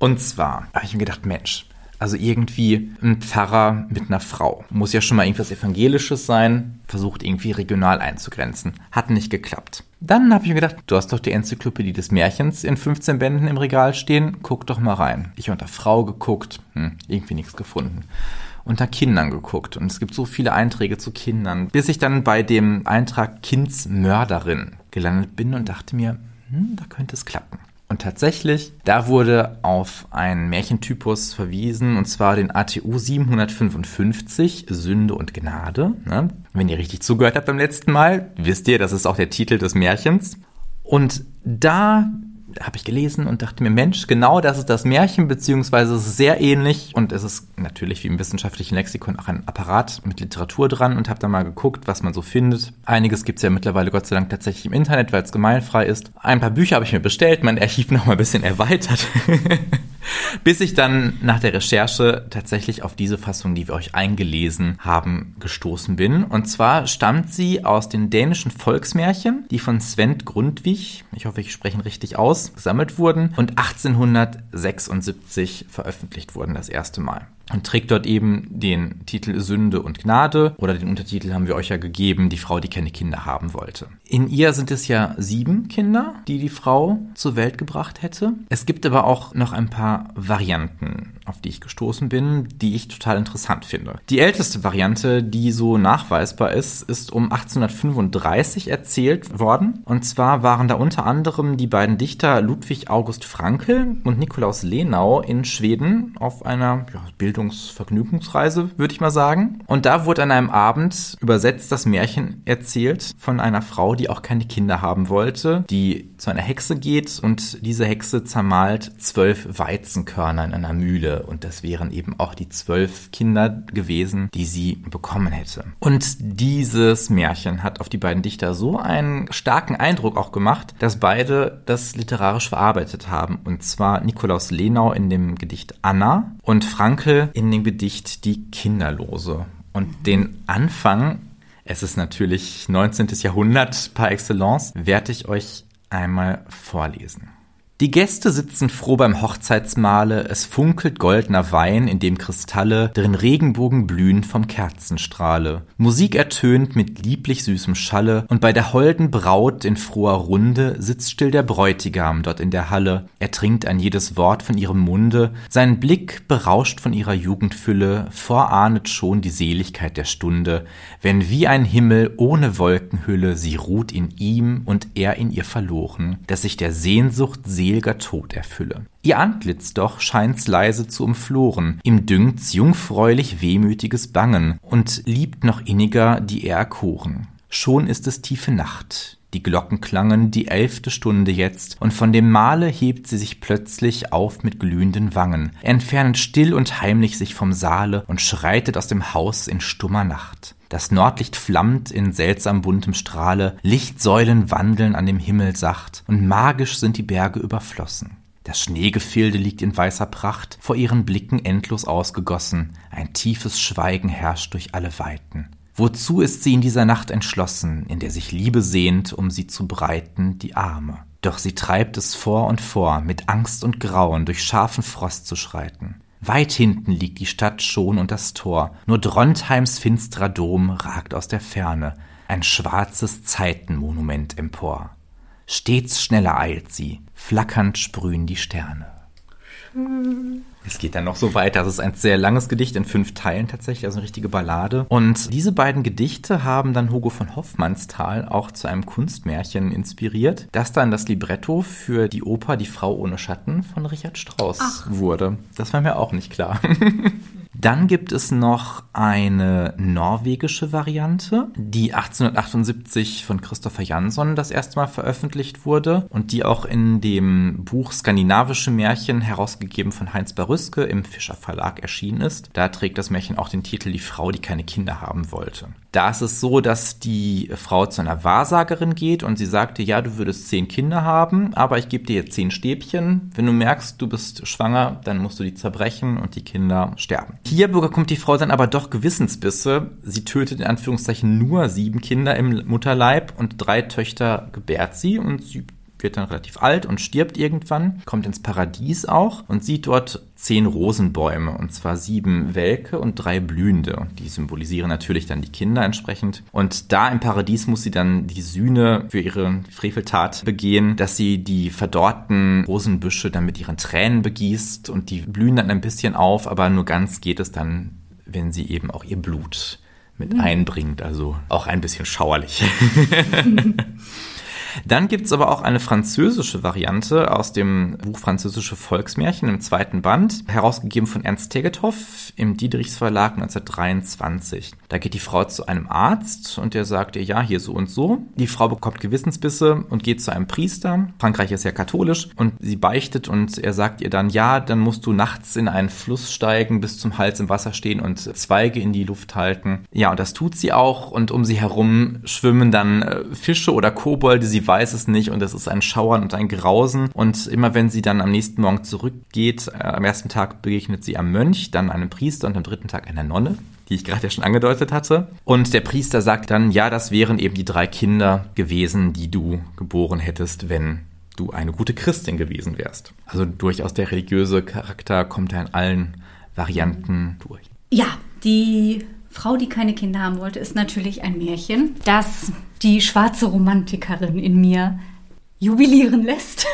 Und zwar habe ich mir gedacht, Mensch, also irgendwie ein Pfarrer mit einer Frau. Muss ja schon mal irgendwas Evangelisches sein. Versucht irgendwie regional einzugrenzen. Hat nicht geklappt. Dann habe ich mir gedacht, du hast doch die Enzyklopädie des Märchens in fünfzehn Bänden im Regal stehen. Guck doch mal rein. Ich habe unter Frau geguckt, hm, irgendwie nichts gefunden. Unter Kindern geguckt. Und es gibt so viele Einträge zu Kindern. Bis ich dann bei dem Eintrag Kindsmörderin gelandet bin und dachte mir, hm, da könnte es klappen. Und tatsächlich, da wurde auf einen Märchentypus verwiesen, und zwar den A T U siebenhundertfünfundfünfzig, Sünde und Gnade. Ne? Wenn ihr richtig zugehört habt beim letzten Mal, wisst ihr, das ist auch der Titel des Märchens. Und da habe ich gelesen und dachte mir, Mensch, genau das ist das Märchen, beziehungsweise es ist sehr ähnlich und es ist natürlich wie im wissenschaftlichen Lexikon auch ein Apparat mit Literatur dran und habe da mal geguckt, was man so findet. Einiges gibt es ja mittlerweile Gott sei Dank tatsächlich im Internet, weil es gemeinfrei ist. Ein paar Bücher habe ich mir bestellt, mein Archiv noch mal ein bisschen erweitert, bis ich dann nach der Recherche tatsächlich auf diese Fassung, die wir euch eingelesen haben, gestoßen bin. Und zwar stammt sie aus den dänischen Volksmärchen, die von Sven Grundtvig, ich hoffe, ich spreche ihn richtig aus, gesammelt wurden und achtzehnhundertsechsundsiebzig veröffentlicht wurden das erste Mal. Und trägt dort eben den Titel Sünde und Gnade oder den Untertitel haben wir euch ja gegeben, die Frau, die keine Kinder haben wollte. In ihr sind es ja sieben Kinder, die die Frau zur Welt gebracht hätte. Es gibt aber auch noch ein paar Varianten, auf die ich gestoßen bin, die ich total interessant finde. Die älteste Variante, die so nachweisbar ist, ist um achtzehnhundertfünfunddreißig erzählt worden. Und zwar waren da unter anderem die beiden Dichter Ludwig August Frankl und Nikolaus Lenau in Schweden auf einer ja, Bildungsvergnügungsreise, würde ich mal sagen. Und da wurde an einem Abend übersetzt das Märchen erzählt von einer Frau, die auch keine Kinder haben wollte, die zu einer Hexe geht und diese Hexe zermahlt zwölf Weizenkörner in einer Mühle. Und das wären eben auch die zwölf Kinder gewesen, die sie bekommen hätte. Und dieses Märchen hat auf die beiden Dichter so einen starken Eindruck auch gemacht, dass beide das literarisch verarbeitet haben. Und zwar Nikolaus Lenau in dem Gedicht Anna und Frankl in dem Gedicht Die Kinderlose. Und den Anfang, es ist natürlich neunzehnten Jahrhundert par excellence, werde ich euch einmal vorlesen. Die Gäste sitzen froh beim Hochzeitsmahle, es funkelt goldener Wein, in dem Kristalle, drin Regenbogen blühen vom Kerzenstrahle. Musik ertönt mit lieblich süßem Schalle, und bei der holden Braut in froher Runde sitzt still der Bräutigam dort in der Halle. Er trinkt ein jedes Wort von ihrem Munde, sein Blick berauscht von ihrer Jugendfülle, vorahnet schon die Seligkeit der Stunde, wenn wie ein Himmel ohne Wolkenhülle sie ruht in ihm und er in ihr verloren, dass sich der Sehnsucht seliger Tod erfülle. Ihr Antlitz doch scheint's leise zu umfloren, ihm dünkt's jungfräulich wehmütiges Bangen und liebt noch inniger die er erkoren. Schon ist es tiefe Nacht, die Glocken klangen die elfte Stunde jetzt, und von dem Mahle hebt sie sich plötzlich auf mit glühenden Wangen, entfernet still und heimlich sich vom Saale und schreitet aus dem Haus in stummer Nacht. Das Nordlicht flammt in seltsam buntem Strahle, Lichtsäulen wandeln an dem Himmel sacht, und magisch sind die Berge überflossen. Das Schneegefilde liegt in weißer Pracht, vor ihren Blicken endlos ausgegossen, ein tiefes Schweigen herrscht durch alle Weiten. Wozu ist sie in dieser Nacht entschlossen, in der sich Liebe sehnt, um sie zu breiten, die Arme? Doch sie treibt es vor und vor, mit Angst und Grauen durch scharfen Frost zu schreiten. Weit hinten liegt die Stadt schon und das Tor, nur Drontheims finstrer Dom ragt aus der Ferne, ein schwarzes Zeitenmonument empor. Stets schneller eilt sie, flackernd sprühen die Sterne. Es geht dann noch so weiter. Das ist ein sehr langes Gedicht in fünf Teilen tatsächlich, also eine richtige Ballade. Und diese beiden Gedichte haben dann Hugo von Hofmannsthal auch zu einem Kunstmärchen inspiriert, das dann das Libretto für die Oper Die Frau ohne Schatten von Richard Strauss Ach. wurde. Das war mir auch nicht klar. Dann gibt es noch eine norwegische Variante, die achtzehnhundertachtundsiebzig von Christopher Jansson das erste Mal veröffentlicht wurde und die auch in dem Buch Skandinavische Märchen, herausgegeben von Heinz Barüske, im Fischer Verlag erschienen ist. Da trägt das Märchen auch den Titel Die Frau, die keine Kinder haben wollte. Da ist es so, dass die Frau zu einer Wahrsagerin geht und sie sagte, ja, du würdest zehn Kinder haben, aber ich gebe dir jetzt zehn Stäbchen. Wenn du merkst, du bist schwanger, dann musst du die zerbrechen und die Kinder sterben. Hier bekommt die Frau dann aber doch Gewissensbisse. Sie tötet in Anführungszeichen nur sieben Kinder im Mutterleib und drei Töchter gebärt sie und sie wird dann relativ alt und stirbt irgendwann, kommt ins Paradies auch und sieht dort zehn Rosenbäume, und zwar sieben welke und drei blühende. Die symbolisieren natürlich dann die Kinder entsprechend. Und da im Paradies muss sie dann die Sühne für ihre Freveltat begehen, dass sie die verdorrten Rosenbüsche dann mit ihren Tränen begießt, und die blühen dann ein bisschen auf, aber nur ganz geht es dann, wenn sie eben auch ihr Blut mit einbringt, also auch ein bisschen schauerlich. Dann gibt es aber auch eine französische Variante aus dem Buch Französische Volksmärchen im zweiten Band, herausgegeben von Ernst Tegethoff im Diederichs Verlag neunzehnhundertdreiundzwanzig. Da geht die Frau zu einem Arzt und der sagt ihr, ja, hier so und so. Die Frau bekommt Gewissensbisse und geht zu einem Priester. Frankreich ist ja katholisch, und sie beichtet und er sagt ihr dann, ja, dann musst du nachts in einen Fluss steigen, bis zum Hals im Wasser stehen und Zweige in die Luft halten. Ja, und das tut sie auch, und um sie herum schwimmen dann äh, Fische oder Kobolde, sie weiß es nicht, und es ist ein Schauern und ein Grausen, und immer wenn sie dann am nächsten Morgen zurückgeht, äh, am ersten Tag begegnet sie einem Mönch, dann einem Priester und am dritten Tag einer Nonne, die ich gerade ja schon angedeutet hatte. Und der Priester sagt dann, ja, das wären eben die drei Kinder gewesen, die du geboren hättest, wenn du eine gute Christin gewesen wärst. Also durchaus der religiöse Charakter kommt da in allen Varianten durch. Ja, die Frau, die keine Kinder haben wollte, ist natürlich ein Märchen, das die schwarze Romantikerin in mir jubilieren lässt.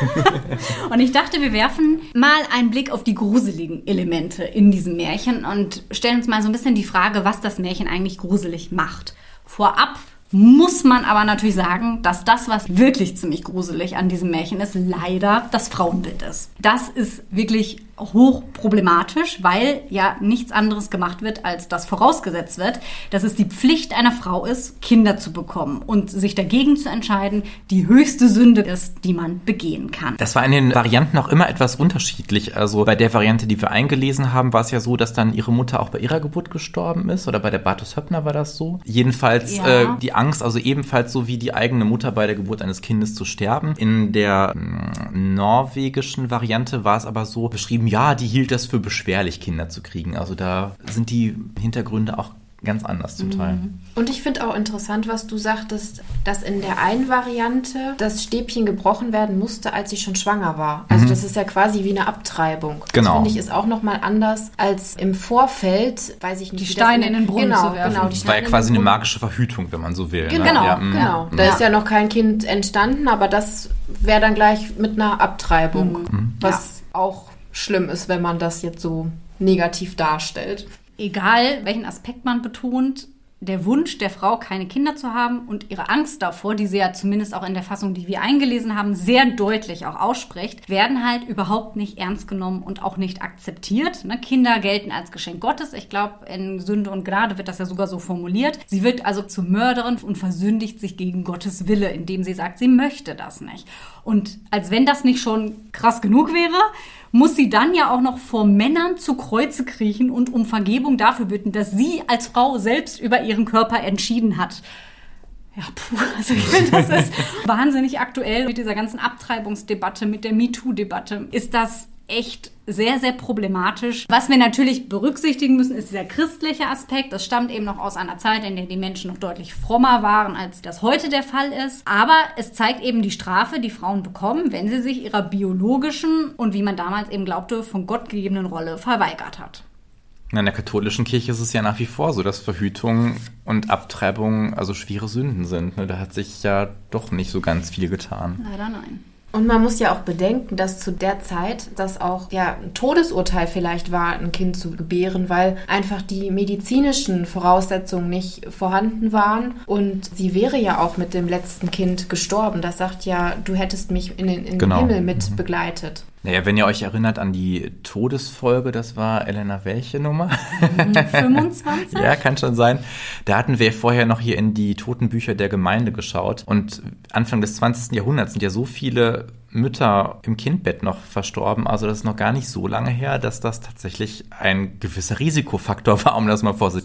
Und ich dachte, wir werfen mal einen Blick auf die gruseligen Elemente in diesem Märchen und stellen uns mal so ein bisschen die Frage, was das Märchen eigentlich gruselig macht. Vorab muss man aber natürlich sagen, dass das, was wirklich ziemlich gruselig an diesem Märchen ist, leider das Frauenbild ist. Das ist wirklich hochproblematisch, weil ja nichts anderes gemacht wird, als das vorausgesetzt wird, dass es die Pflicht einer Frau ist, Kinder zu bekommen und sich dagegen zu entscheiden, die höchste Sünde ist, die man begehen kann. Das war in den Varianten auch immer etwas unterschiedlich. Also bei der Variante, die wir eingelesen haben, war es ja so, dass dann ihre Mutter auch bei ihrer Geburt gestorben ist, oder bei der Bartus Höppner war das so. Jedenfalls ja. äh, die Angst, also ebenfalls so wie die eigene Mutter bei der Geburt eines Kindes zu sterben. In der äh, norwegischen Variante war es aber so beschrieben, ja, die hielt das für beschwerlich, Kinder zu kriegen. Also da sind die Hintergründe auch ganz anders zum Teil. Und ich finde auch interessant, was du sagtest, dass in der einen Variante das Stäbchen gebrochen werden musste, als sie schon schwanger war. Also mhm. das ist ja quasi wie eine Abtreibung. Genau. Das finde ich ist auch nochmal anders als im Vorfeld, weiß ich nicht. Die Steine in den Brunnen genau, zu werfen. Genau, das war ja quasi eine magische Verhütung, wenn man so will. Genau, ne? ja, genau. Mhm. Da ja. ist ja noch kein Kind entstanden, aber das wäre dann gleich mit einer Abtreibung, Mhm. was ja. auch schlimm ist, wenn man das jetzt so negativ darstellt. Egal, welchen Aspekt man betont, der Wunsch der Frau, keine Kinder zu haben und ihre Angst davor, die sie ja zumindest auch in der Fassung, die wir eingelesen haben, sehr deutlich auch ausspricht, werden halt überhaupt nicht ernst genommen und auch nicht akzeptiert. Ne? Kinder gelten als Geschenk Gottes. Ich glaube, in Sünde und Gnade wird das ja sogar so formuliert. Sie wird also zur Mörderin und versündigt sich gegen Gottes Wille, indem sie sagt, sie möchte das nicht. Und als wenn das nicht schon krass genug wäre, muss sie dann ja auch noch vor Männern zu Kreuze kriechen und um Vergebung dafür bitten, dass sie als Frau selbst über ihren Körper entschieden hat. Ja, puh, also ich finde, das ist wahnsinnig aktuell. Mit dieser ganzen Abtreibungsdebatte, mit der MeToo-Debatte ist das echt sehr, sehr problematisch. Was wir natürlich berücksichtigen müssen, ist dieser christliche Aspekt. Das stammt eben noch aus einer Zeit, in der die Menschen noch deutlich frommer waren, als das heute der Fall ist. Aber es zeigt eben die Strafe, die Frauen bekommen, wenn sie sich ihrer biologischen und, wie man damals eben glaubte, von Gott gegebenen Rolle verweigert hat. In der katholischen Kirche ist es ja nach wie vor so, dass Verhütung und Abtreibung also schwere Sünden sind. Da hat sich ja doch nicht so ganz viel getan. Leider nein. Und man muss ja auch bedenken, dass zu der Zeit das auch ja ein Todesurteil vielleicht war, ein Kind zu gebären, weil einfach die medizinischen Voraussetzungen nicht vorhanden waren. Und sie wäre ja auch mit dem letzten Kind gestorben. Das sagt ja, du hättest mich in den, in genau. den Himmel mit mhm. begleitet. Naja, wenn ihr euch erinnert an die Todesfolge, das war Elena welche Nummer? fünfundzwanzig? Ja, kann schon sein. Da hatten wir vorher noch hier in die Totenbücher der Gemeinde geschaut. Und Anfang des zwanzigsten Jahrhunderts sind ja so viele Mütter im Kindbett noch verstorben. Also das ist noch gar nicht so lange her, dass das tatsächlich ein gewisser Risikofaktor war, um das mal vorsichtig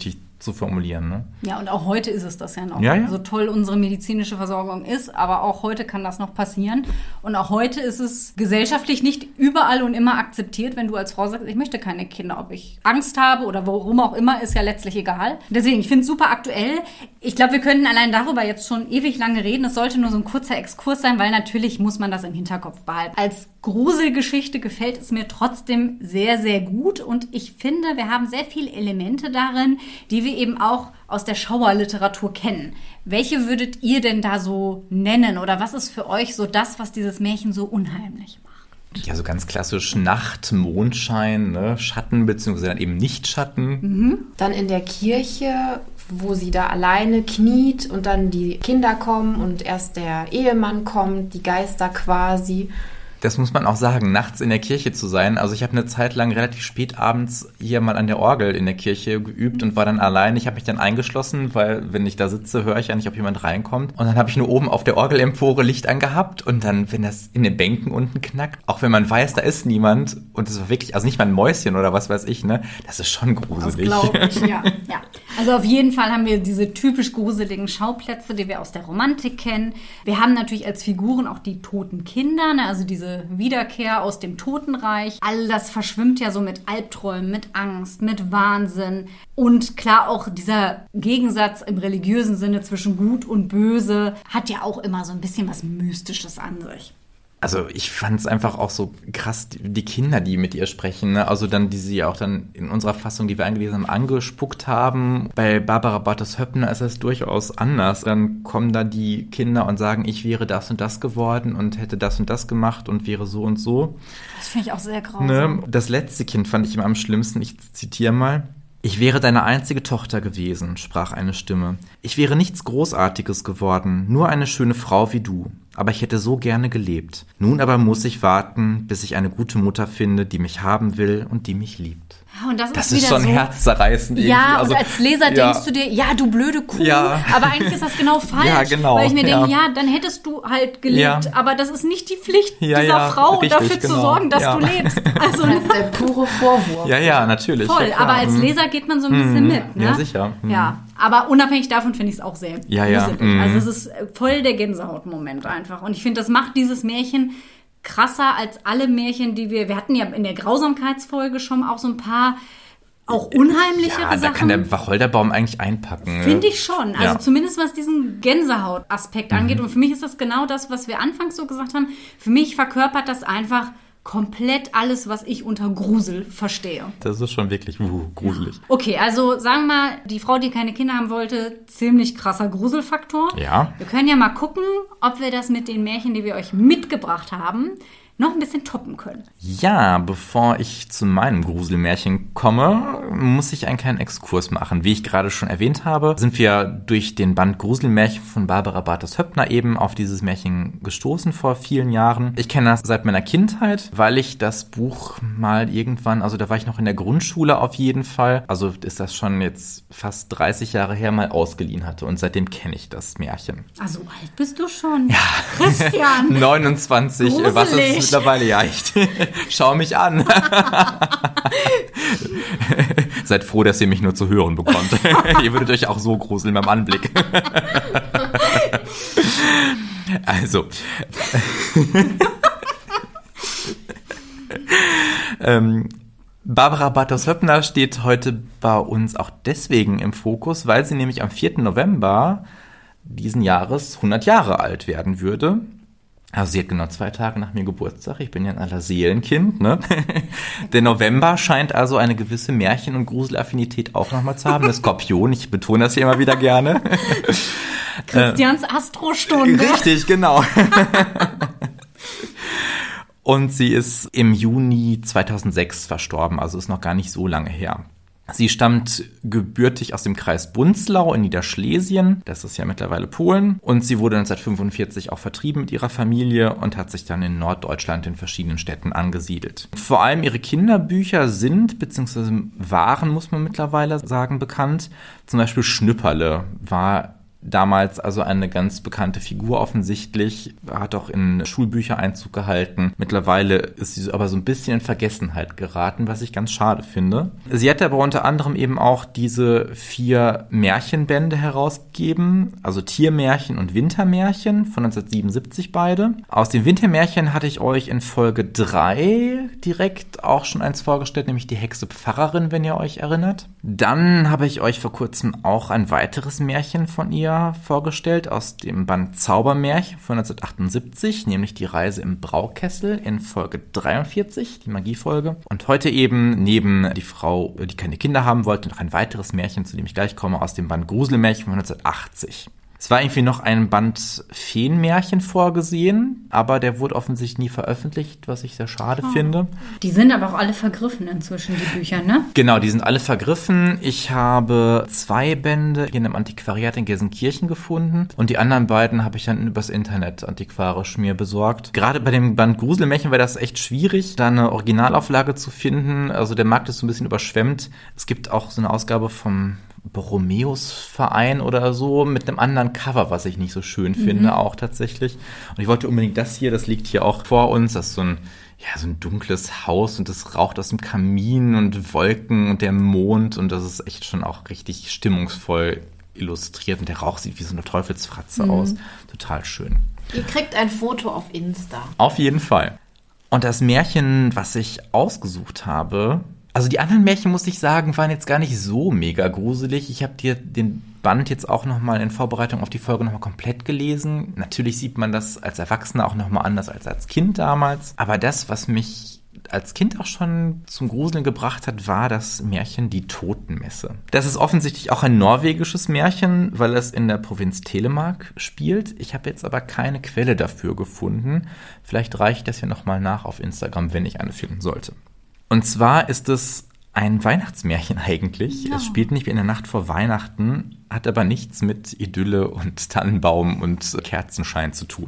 zu formulieren. Ne? Ja, und auch heute ist es das ja noch. Ja, ja. So toll unsere medizinische Versorgung ist, aber auch heute kann das noch passieren. Und auch heute ist es gesellschaftlich nicht überall und immer akzeptiert, wenn du als Frau sagst, ich möchte keine Kinder. Ob ich Angst habe oder worum auch immer, ist ja letztlich egal. Deswegen, ich finde es super aktuell. Ich glaube, wir könnten allein darüber jetzt schon ewig lange reden. Es sollte nur so ein kurzer Exkurs sein, weil natürlich muss man das im Hinterkopf behalten. Als Gruselgeschichte gefällt es mir trotzdem sehr, sehr gut. Und ich finde, wir haben sehr viele Elemente darin, die wir eben auch aus der Schauerliteratur kennen. Welche würdet ihr denn da so nennen? Oder was ist für euch so das, was dieses Märchen so unheimlich macht? Ja, so ganz klassisch Nacht, Mondschein, ne? Schatten, beziehungsweise dann eben Nicht-Schatten. Mhm. Dann in der Kirche, wo sie da alleine kniet und dann die Kinder kommen und erst der Ehemann kommt, die Geister quasi. Das muss man auch sagen, nachts in der Kirche zu sein. Also ich habe eine Zeit lang relativ spät abends hier mal an der Orgel in der Kirche geübt und war dann allein. Ich habe mich dann eingeschlossen, weil wenn ich da sitze, höre ich ja nicht, ob jemand reinkommt. Und dann habe ich nur oben auf der Orgelempore Licht angehabt und dann, wenn das in den Bänken unten knackt, auch wenn man weiß, da ist niemand und es war wirklich, also nicht mal ein Mäuschen oder was weiß ich, ne, das ist schon gruselig. Das glaube ich, ja, ja. Also auf jeden Fall haben wir diese typisch gruseligen Schauplätze, die wir aus der Romantik kennen. Wir haben natürlich als Figuren auch die toten Kinder, ne, also diese Wiederkehr aus dem Totenreich. All das verschwimmt ja so mit Albträumen, mit Angst, mit Wahnsinn. Und klar, auch dieser Gegensatz im religiösen Sinne zwischen Gut und Böse hat ja auch immer so ein bisschen was Mystisches an sich. Also ich fand es einfach auch so krass, die Kinder, die mit ihr sprechen, ne? Also dann, die sie auch dann in unserer Fassung, die wir eingelesen haben, angespuckt haben. Bei Barbara Bartos-Höppner ist das durchaus anders. Dann kommen da die Kinder und sagen, ich wäre das und das geworden und hätte das und das gemacht und wäre so und so. Das finde ich auch sehr grausam. Ne? Das letzte Kind fand ich immer am schlimmsten. Ich zitiere mal. Ich wäre deine einzige Tochter gewesen, sprach eine Stimme. Ich wäre nichts Großartiges geworden, nur eine schöne Frau wie du. Aber ich hätte so gerne gelebt. Nun aber muss ich warten, bis ich eine gute Mutter finde, die mich haben will und die mich liebt. Und das, das ist, ist schon so, herzzerreißend. Ja, also, und als Leser ja. denkst du dir, ja, du blöde Kuh. Ja. Aber eigentlich ist das genau falsch. Ja, genau. Weil ich mir ja. denke, ja, dann hättest du halt gelebt. Ja. Aber das ist nicht die Pflicht ja, dieser ja, Frau, richtig, dafür genau. zu sorgen, dass ja. du lebst. Also der pure Vorwurf. Ja, ja, natürlich. Voll, ja, aber als Leser geht man so ein bisschen mhm. mit. Ne? Ja, sicher. Mhm. Ja, aber unabhängig davon finde ich es auch sehr ja, ja. gruselig. Mhm. Also es ist voll der Gänsehautmoment einfach. Und ich finde, das macht dieses Märchen krasser als alle Märchen, die wir, wir hatten ja in der Grausamkeitsfolge schon auch so ein paar auch unheimlichere ja, da Sachen. kann der Wacholderbaum eigentlich einpacken. Finde ich schon. Also ja. zumindest was diesen Gänsehautaspekt mhm. angeht. Und für mich ist das genau das, was wir anfangs so gesagt haben. Für mich verkörpert das einfach komplett alles, was ich unter Grusel verstehe. Das ist schon wirklich uh, gruselig. Okay, also sagen wir mal, die Frau, die keine Kinder haben wollte, ziemlich krasser Gruselfaktor. Ja. Wir können ja mal gucken, ob wir das mit den Märchen, die wir euch mitgebracht haben, noch ein bisschen toppen können. Ja, bevor ich zu meinem Gruselmärchen komme, muss ich einen kleinen Exkurs machen. Wie ich gerade schon erwähnt habe, sind wir durch den Band Gruselmärchen von Barbara Bartos-Höppner eben auf dieses Märchen gestoßen vor vielen Jahren. Ich kenne das seit meiner Kindheit, weil ich das Buch mal irgendwann, also da war ich noch in der Grundschule auf jeden Fall, also ist das schon jetzt fast dreißig Jahre her, mal ausgeliehen hatte und seitdem kenne ich das Märchen. Ah, so alt bist du schon. Ja. Christian. neunundzwanzig. Gruselig. Was ist mittlerweile? Ja, ich schau mich an. Seid froh, dass ihr mich nur zu hören bekommt. Ihr würdet euch auch so gruseln beim Anblick. Also. ähm, Barbara Bartos-Höppner steht heute bei uns auch deswegen im Fokus, weil sie nämlich am vierten November diesen Jahres hundert Jahre alt werden würde. Also sie hat genau zwei Tage nach mir Geburtstag. Ich bin ja ein Allerseelenkind, ne? Der November scheint also eine gewisse Märchen- und Gruselaffinität auch nochmal zu haben. Der Skorpion, ich betone das hier immer wieder gerne. Christians Astrostunde. Richtig, genau. Und sie ist im Juni zweitausendsechs verstorben, also ist noch gar nicht so lange her. Sie stammt gebürtig aus dem Kreis Bunzlau in Niederschlesien, das ist ja mittlerweile Polen, und sie wurde neunzehnhundertfünfundvierzig auch vertrieben mit ihrer Familie und hat sich dann in Norddeutschland in verschiedenen Städten angesiedelt. Vor allem ihre Kinderbücher sind, beziehungsweise waren, muss man mittlerweile sagen, bekannt. Zum Beispiel Schnüpperle war damals also eine ganz bekannte Figur offensichtlich, hat auch in Schulbücher Einzug gehalten. Mittlerweile ist sie aber so ein bisschen in Vergessenheit geraten, was ich ganz schade finde. Sie hat aber unter anderem eben auch diese vier Märchenbände herausgegeben, also Tiermärchen und Wintermärchen von neunzehnhundertsiebenundsiebzig beide. Aus den Wintermärchen hatte ich euch in Folge drei direkt auch schon eins vorgestellt, nämlich die Hexe Pfarrerin, wenn ihr euch erinnert. Dann habe ich euch vor kurzem auch ein weiteres Märchen von ihr vorgestellt aus dem Band Zaubermärchen von neunzehnhundertachtundsiebzig, nämlich die Reise im Braukessel in Folge dreiundvierzig, die Magiefolge. Und heute eben neben die Frau, die keine Kinder haben wollte, noch ein weiteres Märchen, zu dem ich gleich komme, aus dem Band Gruselmärchen von neunzehnhundertachtzig. Es war irgendwie noch ein Band Feenmärchen vorgesehen, aber der wurde offensichtlich nie veröffentlicht, was ich sehr schade oh. finde. Die sind aber auch alle vergriffen inzwischen, die Bücher, ne? Genau, die sind alle vergriffen. Ich habe zwei Bände in einem Antiquariat in Gelsenkirchen gefunden und die anderen beiden habe ich dann übers Internet antiquarisch mir besorgt. Gerade bei dem Band Gruselmärchen war das echt schwierig, da eine Originalauflage zu finden. Also der Markt ist so ein bisschen überschwemmt. Es gibt auch so eine Ausgabe vom Borromäus-Verein oder so mit einem anderen Cover, was ich nicht so schön finde, mhm. auch tatsächlich. Und ich wollte unbedingt das hier, das liegt hier auch vor uns, das ist so ein, ja, so ein dunkles Haus und das raucht aus dem Kamin und Wolken und der Mond und das ist echt schon auch richtig stimmungsvoll illustriert und der Rauch sieht wie so eine Teufelsfratze mhm. aus. Total schön. Ihr kriegt ein Foto auf Insta. Auf jeden Fall. Und das Märchen, was ich ausgesucht habe, also die anderen Märchen, muss ich sagen, waren jetzt gar nicht so mega gruselig. Ich habe dir den Band jetzt auch nochmal in Vorbereitung auf die Folge nochmal komplett gelesen. Natürlich sieht man das als Erwachsener auch nochmal anders als als Kind damals. Aber das, was mich als Kind auch schon zum Gruseln gebracht hat, war das Märchen Die Totenmesse. Das ist offensichtlich auch ein norwegisches Märchen, weil es in der Provinz Telemark spielt. Ich habe jetzt aber keine Quelle dafür gefunden. Vielleicht reicht das ja nochmal nach auf Instagram, wenn ich eine finden sollte. Und zwar ist es ein Weihnachtsmärchen eigentlich. Ja. Es spielt nicht wie in der Nacht vor Weihnachten, hat aber nichts mit Idylle und Tannenbaum und Kerzenschein zu tun.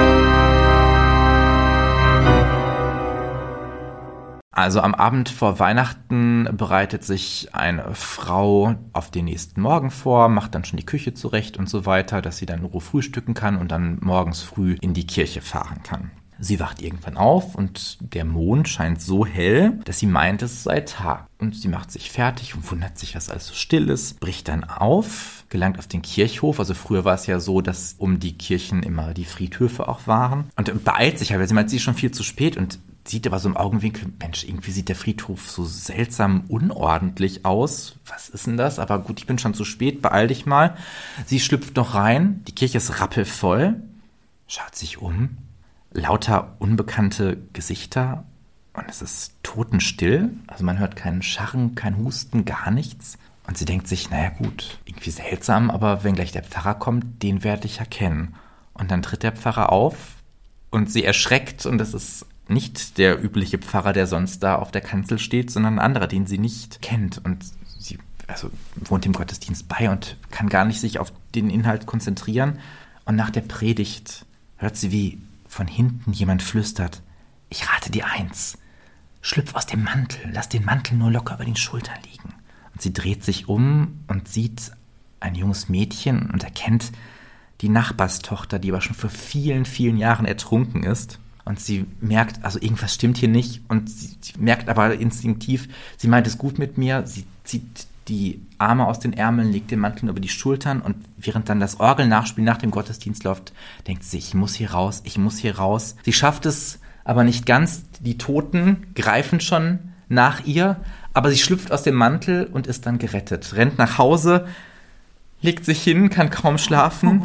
Also am Abend vor Weihnachten bereitet sich eine Frau auf den nächsten Morgen vor, macht dann schon die Küche zurecht und so weiter, dass sie dann in Ruhe frühstücken kann und dann morgens früh in die Kirche fahren kann. Sie wacht irgendwann auf und der Mond scheint so hell, dass sie meint, es sei Tag. Und sie macht sich fertig und wundert sich, dass alles so still ist, bricht dann auf, gelangt auf den Kirchhof. Also früher war es ja so, dass um die Kirchen immer die Friedhöfe auch waren. Und beeilt sich, weil sie meint, sie ist schon viel zu spät und sieht aber so im Augenwinkel, Mensch, irgendwie sieht der Friedhof so seltsam unordentlich aus. Was ist denn das? Aber gut, ich bin schon zu spät, beeil dich mal. Sie schlüpft noch rein, die Kirche ist rappelvoll, schaut sich um. Lauter unbekannte Gesichter und es ist totenstill. Also man hört keinen Scharren, kein Husten, gar nichts. Und sie denkt sich, naja gut, irgendwie seltsam, aber wenn gleich der Pfarrer kommt, den werde ich erkennen. Und dann tritt der Pfarrer auf und sie erschreckt und es ist nicht der übliche Pfarrer, der sonst da auf der Kanzel steht, sondern ein anderer, den sie nicht kennt. Und sie also wohnt dem Gottesdienst bei und kann gar nicht sich auf den Inhalt konzentrieren. Und nach der Predigt hört sie, wie von hinten jemand flüstert, ich rate dir eins, schlüpf aus dem Mantel, lass den Mantel nur locker über den Schultern liegen. Und sie dreht sich um und sieht ein junges Mädchen und erkennt die Nachbarstochter, die aber schon vor vielen, vielen Jahren ertrunken ist. Und sie merkt, also irgendwas stimmt hier nicht und sie, sie merkt aber instinktiv, sie meint es gut mit mir, sie zieht die Arme aus den Ärmeln, legt den Mantel über die Schultern und während dann das Orgelnachspiel nach dem Gottesdienst läuft, denkt sie, ich muss hier raus, ich muss hier raus. Sie schafft es aber nicht ganz, die Toten greifen schon nach ihr, aber sie schlüpft aus dem Mantel und ist dann gerettet. Rennt nach Hause, legt sich hin, kann kaum schlafen.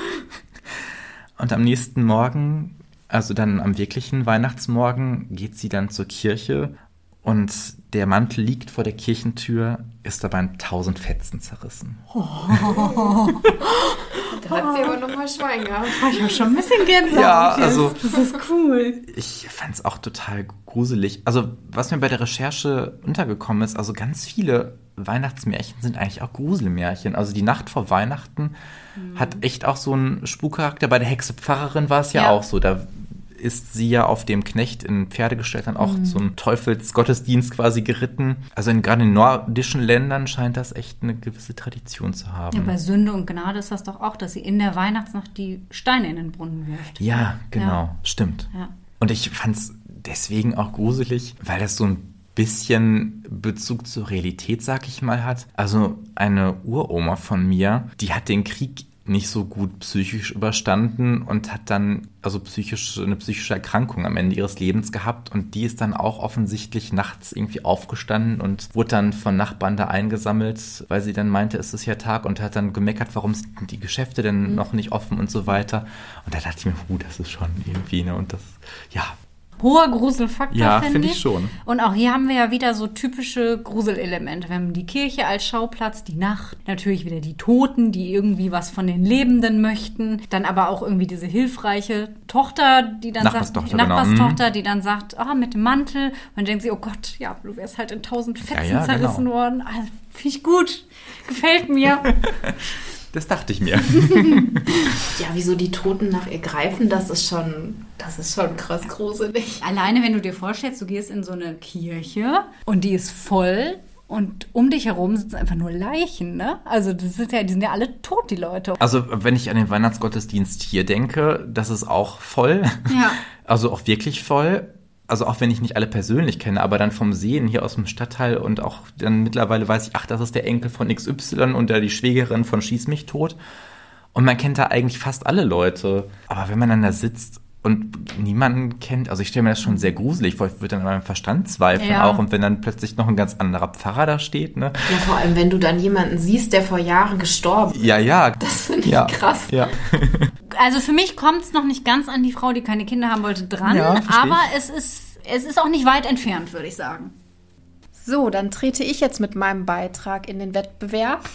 Und am nächsten Morgen, also dann am wirklichen Weihnachtsmorgen, geht sie dann zur Kirche und der Mantel liegt vor der Kirchentür, ist aber in tausend Fetzen zerrissen. Oh. Da hat sie aber nochmal Schwein gehabt. Ich habe schon ein bisschen Gänsehaut. Ja, also das ist cool. Ich fand es auch total gruselig. Also was mir bei der Recherche untergekommen ist, also ganz viele Weihnachtsmärchen sind eigentlich auch Gruselmärchen. Also die Nacht vor Weihnachten mhm. hat echt auch so einen Spukcharakter. Bei der Hexe Pfarrerin war es ja, ja auch so. Da ist sie ja auf dem Knecht in Pferdegestell dann auch mhm. zum Teufelsgottesdienst quasi geritten. Also in, gerade in nordischen Ländern scheint das echt eine gewisse Tradition zu haben. Ja, bei Sünde und Gnade ist das doch auch, dass sie in der Weihnachtsnacht die Steine in den Brunnen wirft. Ja, genau, ja. Stimmt. Ja. Und ich fand es deswegen auch gruselig, weil das so ein bisschen Bezug zur Realität, sag ich mal, hat. Also eine Uroma von mir, die hat den Krieg nicht so gut psychisch überstanden und hat dann also psychisch, eine psychische Erkrankung am Ende ihres Lebens gehabt und die ist dann auch offensichtlich nachts irgendwie aufgestanden und wurde dann von Nachbarn da eingesammelt, weil sie dann meinte, es ist ja Tag und hat dann gemeckert, warum sind die Geschäfte denn mhm. noch nicht offen und so weiter. Und da dachte ich mir, huh, das ist schon irgendwie, ne, und das, ja, hoher Gruselfaktor, ja, finde find ich. ich schon. Und auch hier haben wir ja wieder so typische Gruselelemente. Wir haben die Kirche als Schauplatz, die Nacht, natürlich wieder die Toten, die irgendwie was von den Lebenden möchten. Dann aber auch irgendwie diese hilfreiche Tochter, die dann Nachbarstochter, sagt, Nachbarstochter, genau. die dann sagt, ah, mit dem Mantel. Und dann denkt sie, oh Gott, ja, du wärst halt in tausend Fetzen ja, ja, zerrissen genau. worden. Also, finde ich gut. Gefällt mir. Das dachte ich mir. Ja, wieso die Toten nach ihr greifen, das ist schon, das ist schon krass gruselig. Alleine, wenn du dir vorstellst, du gehst in so eine Kirche und die ist voll und um dich herum sitzen einfach nur Leichen, ne? Also das ist ja, die sind ja alle tot, die Leute. Also wenn ich an den Weihnachtsgottesdienst hier denke, das ist auch voll. Ja. Also auch wirklich voll. Also auch wenn ich nicht alle persönlich kenne, aber dann vom Sehen hier aus dem Stadtteil und auch dann mittlerweile weiß ich, ach, das ist der Enkel von X Y und der die Schwägerin von Schieß mich tot. Und man kennt da eigentlich fast alle Leute. Aber wenn man dann da sitzt und niemanden kennt, also ich stelle mir das schon sehr gruselig vor, ich würde dann an meinem Verstand zweifeln ja. auch. Und wenn dann plötzlich noch ein ganz anderer Pfarrer da steht, ne? Ja, vor allem, wenn du dann jemanden siehst, der vor Jahren gestorben ist. Ja, ja. Das finde ich ja. krass. Ja. Also für mich kommt es noch nicht ganz an die Frau, die keine Kinder haben wollte, dran. Ja, aber es ist, es ist auch nicht weit entfernt, würde ich sagen. So, dann trete ich jetzt mit meinem Beitrag in den Wettbewerb.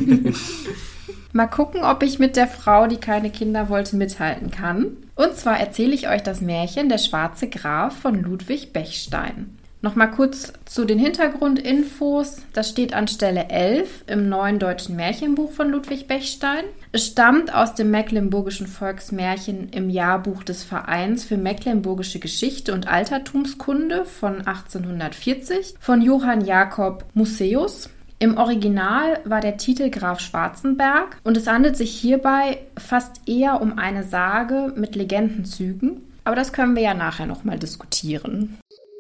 Mal gucken, ob ich mit der Frau, die keine Kinder wollte, mithalten kann. Und zwar erzähle ich euch das Märchen Der schwarze Graf von Ludwig Bechstein. Nochmal kurz zu den Hintergrundinfos. Das steht an Stelle elf im Neuen Deutschen Märchenbuch von Ludwig Bechstein. Es stammt aus dem Mecklenburgischen Volksmärchen im Jahrbuch des Vereins für Mecklenburgische Geschichte und Altertumskunde von achtzehnhundertvierzig von Johann Jakob Musäus. Im Original war der Titel Graf Schwarzenberg und es handelt sich hierbei fast eher um eine Sage mit Legendenzügen. Aber das können wir ja nachher nochmal diskutieren.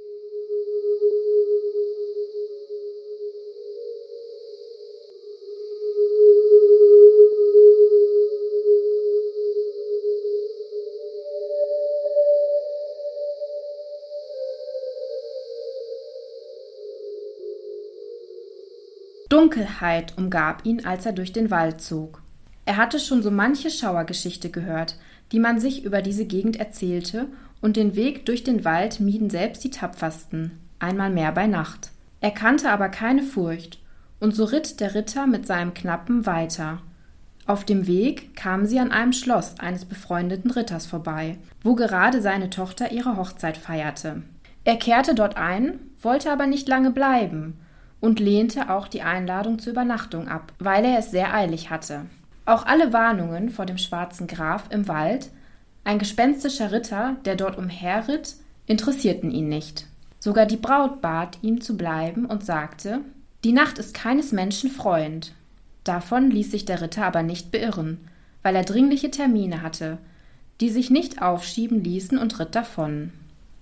Dunkelheit umgab ihn, als er durch den Wald zog. Er hatte schon so manche Schauergeschichte gehört, die man sich über diese Gegend erzählte, und den Weg durch den Wald mieden selbst die Tapfersten, einmal mehr bei Nacht. Er kannte aber keine Furcht, und so ritt der Ritter mit seinem Knappen weiter. Auf dem Weg kamen sie an einem Schloss eines befreundeten Ritters vorbei, wo gerade seine Tochter ihre Hochzeit feierte. Er kehrte dort ein, wollte aber nicht lange bleiben, und lehnte auch die Einladung zur Übernachtung ab, weil er es sehr eilig hatte. Auch alle Warnungen vor dem schwarzen Graf im Wald, ein gespenstischer Ritter, der dort umherritt, interessierten ihn nicht. Sogar die Braut bat, ihm zu bleiben und sagte, die Nacht ist keines Menschen Freund. Davon ließ sich der Ritter aber nicht beirren, weil er dringliche Termine hatte, die sich nicht aufschieben ließen, und ritt davon.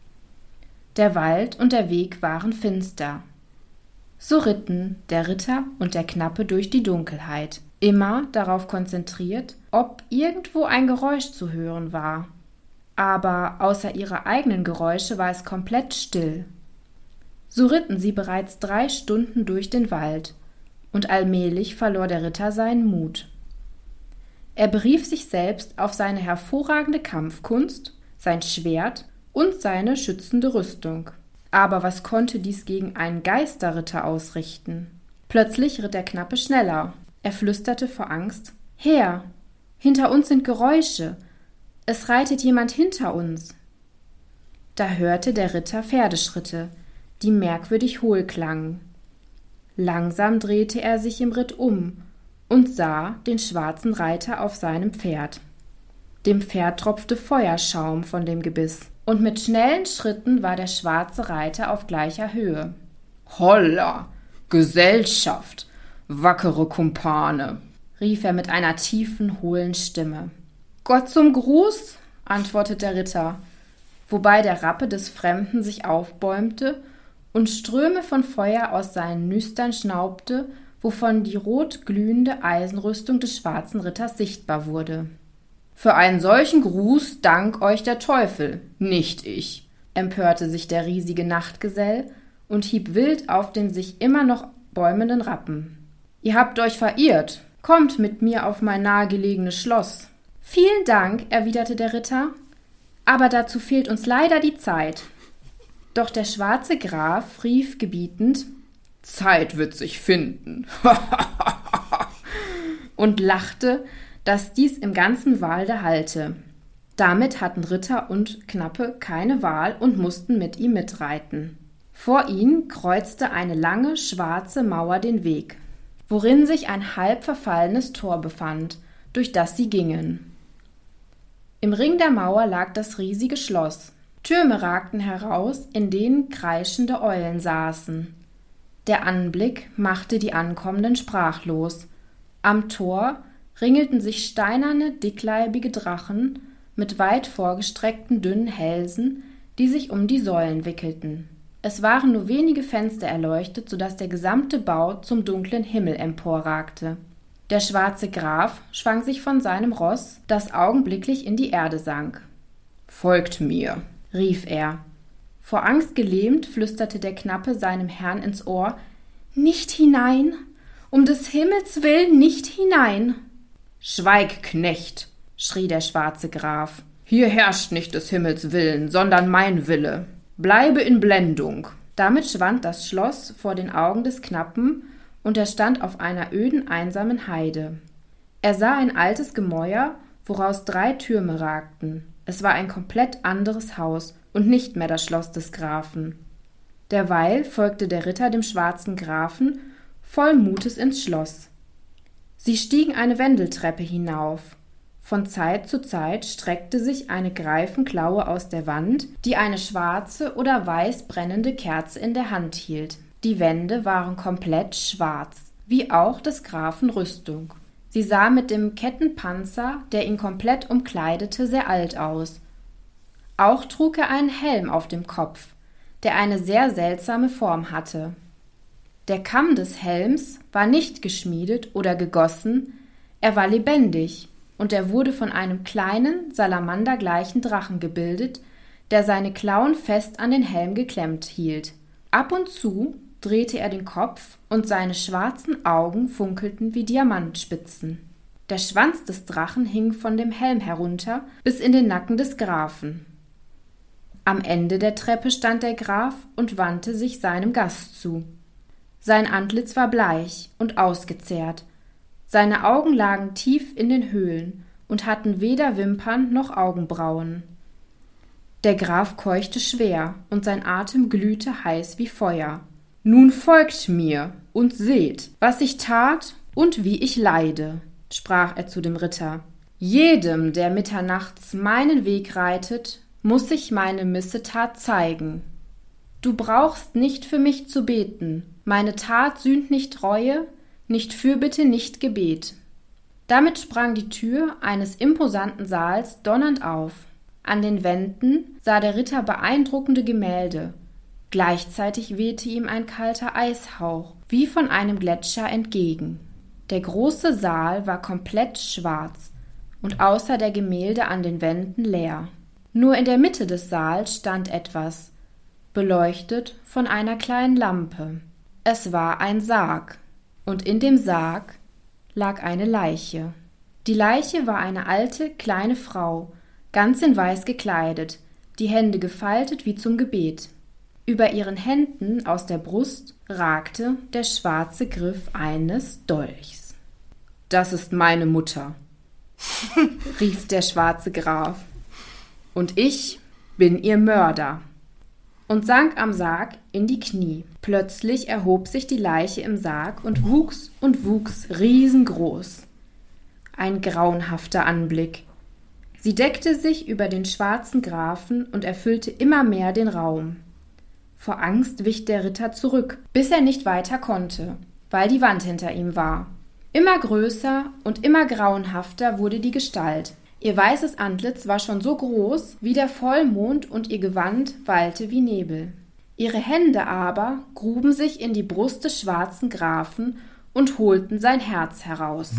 Der Wald und der Weg waren finster. So ritten der Ritter und der Knappe durch die Dunkelheit, immer darauf konzentriert, ob irgendwo ein Geräusch zu hören war. Aber außer ihrer eigenen Geräusche war es komplett still. So ritten sie bereits drei Stunden durch den Wald, und allmählich verlor der Ritter seinen Mut. Er berief sich selbst auf seine hervorragende Kampfkunst, sein Schwert und seine schützende Rüstung. Aber was konnte dies gegen einen Geisterritter ausrichten? Plötzlich ritt der Knappe schneller. Er flüsterte vor Angst, »Herr, hinter uns sind Geräusche. Es reitet jemand hinter uns.« Da hörte der Ritter Pferdeschritte, die merkwürdig hohl klangen. Langsam drehte er sich im Ritt um und sah den schwarzen Reiter auf seinem Pferd. Dem Pferd tropfte Feuerschaum von dem Gebiss, und mit schnellen Schritten war der schwarze Reiter auf gleicher Höhe. »Holla! Gesellschaft! Wackere Kumpane!« rief er mit einer tiefen, hohlen Stimme. »Gott zum Gruß«, antwortete der Ritter, wobei der Rappe des Fremden sich aufbäumte und Ströme von Feuer aus seinen Nüstern schnaubte, wovon die rot glühende Eisenrüstung des schwarzen Ritters sichtbar wurde. »Für einen solchen Gruß dank euch der Teufel, nicht ich«, empörte sich der riesige Nachtgesell und hieb wild auf den sich immer noch bäumenden Rappen. »Ihr habt euch verirrt, kommt mit mir auf mein nahegelegenes Schloss.« »Vielen Dank«, erwiderte der Ritter, »aber dazu fehlt uns leider die Zeit.« Doch der schwarze Graf rief gebietend, »Zeit wird sich finden«, und lachte, dass dies im ganzen Walde hallte. Damit hatten Ritter und Knappe keine Wahl und mussten mit ihm mitreiten. Vor ihnen kreuzte eine lange, schwarze Mauer den Weg, worin sich ein halb verfallenes Tor befand, durch das sie gingen. Im Ring der Mauer lag das riesige Schloss. Türme ragten heraus, in denen kreischende Eulen saßen. Der Anblick machte die Ankommenden sprachlos. Am Tor ringelten sich steinerne, dickleibige Drachen mit weit vorgestreckten, dünnen Hälsen, die sich um die Säulen wickelten. Es waren nur wenige Fenster erleuchtet, so dass der gesamte Bau zum dunklen Himmel emporragte. Der schwarze Graf schwang sich von seinem Ross, das augenblicklich in die Erde sank. »Folgt mir«, rief er. Vor Angst gelähmt flüsterte der Knappe seinem Herrn ins Ohr, »Nicht hinein! Um des Himmels willen nicht hinein!« »Schweig, Knecht«, schrie der schwarze Graf. »Hier herrscht nicht des Himmels Willen, sondern mein Wille. Bleibe in Blendung.« Damit schwand das Schloss vor den Augen des Knappen, und er stand auf einer öden, einsamen Heide. Er sah ein altes Gemäuer, woraus drei Türme ragten. Es war ein komplett anderes Haus und nicht mehr das Schloss des Grafen. Derweil folgte der Ritter dem schwarzen Grafen voll Mutes ins Schloss. Sie stiegen eine Wendeltreppe hinauf. Von Zeit zu Zeit streckte sich eine Greifenklaue aus der Wand, die eine schwarze oder weiß brennende Kerze in der Hand hielt. Die Wände waren komplett schwarz, wie auch des Grafen Rüstung. Sie sah mit dem Kettenpanzer, der ihn komplett umkleidete, sehr alt aus. Auch trug er einen Helm auf dem Kopf, der eine sehr seltsame Form hatte. Der Kamm des Helms war nicht geschmiedet oder gegossen, er war lebendig, und er wurde von einem kleinen, salamandergleichen Drachen gebildet, der seine Klauen fest an den Helm geklemmt hielt. Ab und zu drehte er den Kopf, und seine schwarzen Augen funkelten wie Diamantspitzen. Der Schwanz des Drachen hing von dem Helm herunter bis in den Nacken des Grafen. Am Ende der Treppe stand der Graf und wandte sich seinem Gast zu. Sein Antlitz war bleich und ausgezehrt. Seine Augen lagen tief in den Höhlen und hatten weder Wimpern noch Augenbrauen. Der Graf keuchte schwer, und sein Atem glühte heiß wie Feuer. »Nun folgt mir und seht, was ich tat und wie ich leide«, sprach er zu dem Ritter. »Jedem, der mitternachts meinen Weg reitet, muß ich meine Missetat zeigen. Du brauchst nicht für mich zu beten, meine Tat sühnt nicht Reue, nicht Fürbitte, nicht Gebet.« Damit sprang die Tür eines imposanten Saals donnernd auf. An den Wänden sah der Ritter beeindruckende Gemälde. Gleichzeitig wehte ihm ein kalter Eishauch, wie von einem Gletscher, entgegen. Der große Saal war komplett schwarz und außer der Gemälde an den Wänden leer. Nur in der Mitte des Saals stand etwas, beleuchtet von einer kleinen Lampe. Es war ein Sarg, und in dem Sarg lag eine Leiche. Die Leiche war eine alte, kleine Frau, ganz in weiß gekleidet, die Hände gefaltet wie zum Gebet. Über ihren Händen aus der Brust ragte der schwarze Griff eines Dolchs. »Das ist meine Mutter«, rief der schwarze Graf, »und ich bin ihr Mörder«, und sank am Sarg in die Knie. Plötzlich erhob sich die Leiche im Sarg und wuchs und wuchs riesengroß. Ein grauenhafter Anblick. Sie deckte sich über den schwarzen Grafen und erfüllte immer mehr den Raum. Vor Angst wich der Ritter zurück, bis er nicht weiter konnte, weil die Wand hinter ihm war. Immer größer und immer grauenhafter wurde die Gestalt. Ihr weißes Antlitz war schon so groß wie der Vollmond und ihr Gewand wallte wie Nebel. Ihre Hände aber gruben sich in die Brust des schwarzen Grafen und holten sein Herz heraus.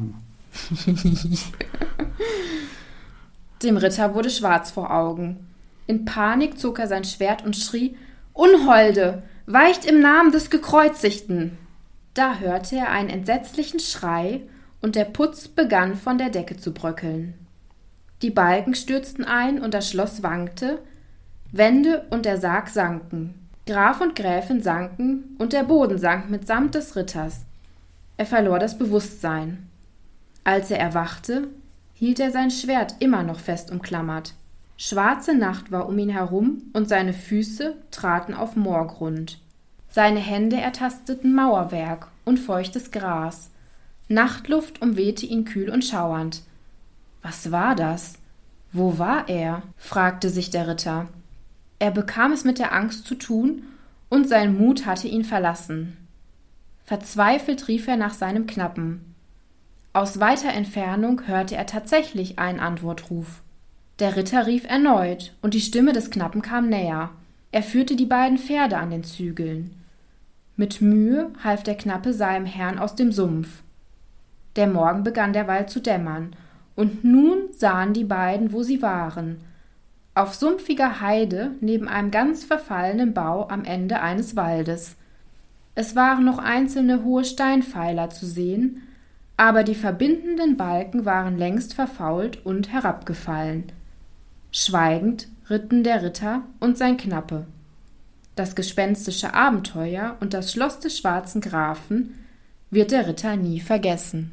Dem Ritter wurde schwarz vor Augen. In Panik zog er sein Schwert und schrie: »Unholde, weicht im Namen des Gekreuzigten!« Da hörte er einen entsetzlichen Schrei, und der Putz begann von der Decke zu bröckeln. Die Balken stürzten ein, und das Schloss wankte, Wände und der Sarg sanken. Graf und Gräfin sanken, und der Boden sank mitsamt des Ritters. Er verlor das Bewusstsein. Als er erwachte, hielt er sein Schwert immer noch fest umklammert. Schwarze Nacht war um ihn herum, und seine Füße traten auf Moorgrund. Seine Hände ertasteten Mauerwerk und feuchtes Gras. Nachtluft umwehte ihn kühl und schauernd. Was war das? Wo war er? Fragte sich der Ritter. Er bekam es mit der Angst zu tun, und sein Mut hatte ihn verlassen. Verzweifelt rief er nach seinem Knappen. Aus weiter Entfernung hörte er tatsächlich einen Antwortruf. Der Ritter rief erneut, und die Stimme des Knappen kam näher. Er führte die beiden Pferde an den Zügeln. Mit Mühe half der Knappe seinem Herrn aus dem Sumpf. Der Morgen begann derweil zu dämmern, und nun sahen die beiden, wo sie waren. Auf sumpfiger Heide neben einem ganz verfallenen Bau am Ende eines Waldes. Es waren noch einzelne hohe Steinpfeiler zu sehen, aber die verbindenden Balken waren längst verfault und herabgefallen. Schweigend ritten der Ritter und sein Knappe. Das gespenstische Abenteuer und das Schloss des schwarzen Grafen wird der Ritter nie vergessen.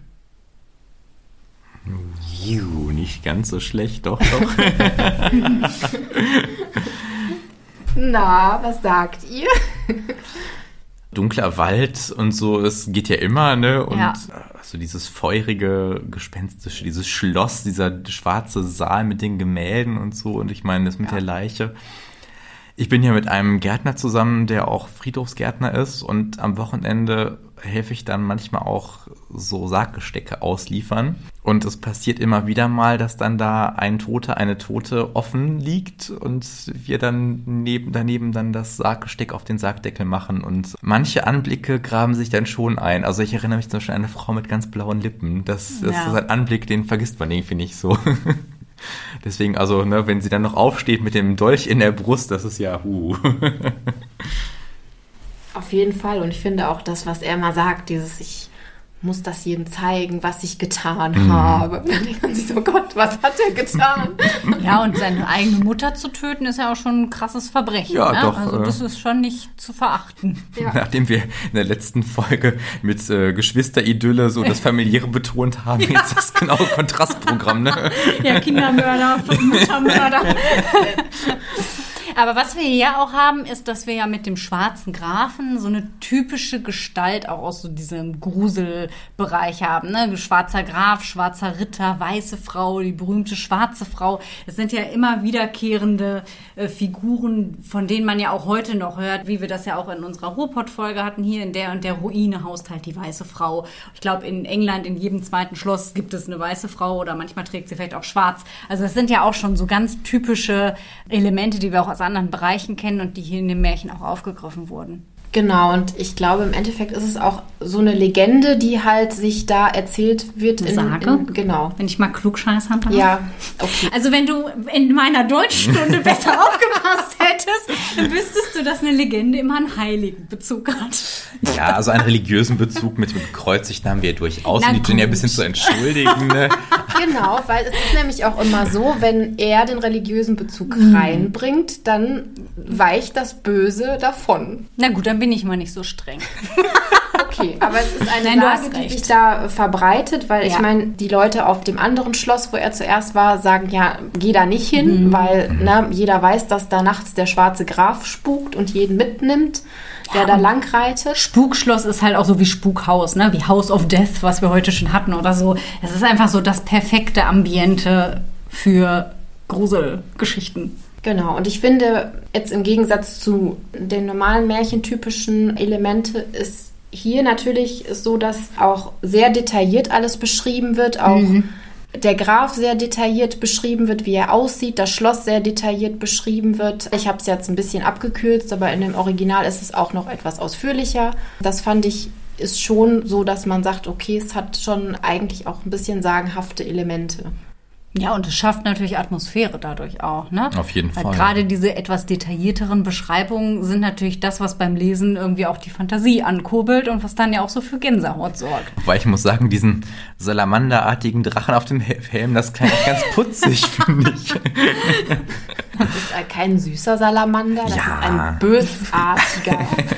Juh, nicht ganz so schlecht, doch, doch. Na, was sagt ihr? Dunkler Wald und so, es geht ja immer, ne? Und ja. also dieses feurige, gespenstische, dieses Schloss, dieser schwarze Saal mit den Gemälden und so. Und ich meine, das mit ja. der Leiche. Ich bin hier mit einem Gärtner zusammen, der auch Friedhofsgärtner ist. Und am Wochenende helfe ich dann manchmal auch so Sarggestecke ausliefern. Und es passiert immer wieder mal, dass dann da ein Toter, eine Tote offen liegt und wir dann neben, daneben dann das Sarggesteck auf den Sargdeckel machen. Und manche Anblicke graben sich dann schon ein. Also ich erinnere mich zum Beispiel an eine Frau mit ganz blauen Lippen. Das, das ja. ist ein Anblick, den vergisst man irgendwie nicht so. Deswegen, also, ne, wenn sie dann noch aufsteht mit dem Dolch in der Brust, das ist ja, huh. Auf jeden Fall. Und ich finde auch das, was er mal sagt, dieses, ich muss das jedem zeigen, was ich getan mhm. habe. Dann denkt man sich so, Gott, was hat er getan? Ja, und seine eigene Mutter zu töten, ist ja auch schon ein krasses Verbrechen. Ja, ne? doch. Also das ist schon nicht zu verachten. Ja. Nachdem wir in der letzten Folge mit äh, Geschwisteridylle so das Familiäre betont haben, ja. jetzt das genaue Kontrastprogramm, ne? Ja, Kindermörder, Muttermörder. Aber was wir hier auch haben, ist, dass wir ja mit dem schwarzen Grafen so eine typische Gestalt auch aus so diesem Gruselbereich haben. Ne? Schwarzer Graf, schwarzer Ritter, weiße Frau, die berühmte schwarze Frau. Es sind ja immer wiederkehrende äh, Figuren, von denen man ja auch heute noch hört, wie wir das ja auch in unserer Ruhrpott-Folge hatten. Hier in der und der Ruine haust halt die weiße Frau. Ich glaube, in England in jedem zweiten Schloss gibt es eine weiße Frau oder manchmal trägt sie vielleicht auch schwarz. Also das sind ja auch schon so ganz typische Elemente, die wir auch aus anderen Bereichen kennen und die hier in dem Märchen auch aufgegriffen wurden. Genau, und ich glaube, im Endeffekt ist es auch so eine Legende, die halt sich da erzählt wird. Eine in, Sage? In, genau. Wenn ich mal klugscheißern darf. Ja, okay. Also wenn du in meiner Deutschstunde besser aufgepasst hättest, dann wüsstest du, dass eine Legende immer einen heiligen Bezug hat. Ja, also einen religiösen Bezug mit dem Gekreuzigten haben wir ja durchaus. Na um die Jenny ein gut. bisschen zu entschuldigen. Ne? Genau, weil es ist nämlich auch immer so, wenn er den religiösen Bezug mm. reinbringt, dann weicht das Böse davon. Na gut, dann bin ich mal nicht so streng. Okay, aber es ist eine Nein, du Sage, hast die recht. sich da verbreitet, weil Ja. ich meine, die Leute auf dem anderen Schloss, wo er zuerst war, sagen ja, geh da nicht hin, Mhm. weil ne, jeder weiß, dass da nachts der schwarze Graf spukt und jeden mitnimmt, der Ja, da und lang reitet. Spukschloss ist halt auch so wie Spukhaus, ne? Wie House of Death, was wir heute schon hatten oder so. Es ist einfach so das perfekte Ambiente für Gruselgeschichten. Genau, und ich finde, jetzt im Gegensatz zu den normalen märchentypischen Elemente ist hier natürlich so, dass auch sehr detailliert alles beschrieben wird, auch mhm. der Graf sehr detailliert beschrieben wird, wie er aussieht, das Schloss sehr detailliert beschrieben wird. Ich habe es jetzt ein bisschen abgekürzt, aber in dem Original ist es auch noch etwas ausführlicher. Das fand ich ist schon so, dass man sagt, okay, es hat schon eigentlich auch ein bisschen sagenhafte Elemente. Ja, und es schafft natürlich Atmosphäre dadurch auch, ne? Auf jeden Weil Fall. gerade diese etwas detaillierteren Beschreibungen sind natürlich das, was beim Lesen irgendwie auch die Fantasie ankurbelt und was dann ja auch so für Gänsehaut sorgt. Wobei ich muss sagen, diesen salamanderartigen Drachen auf dem Helm, das klingt ganz putzig, finde ich. Das ist kein süßer Salamander, das ja. ist ein bösartiger.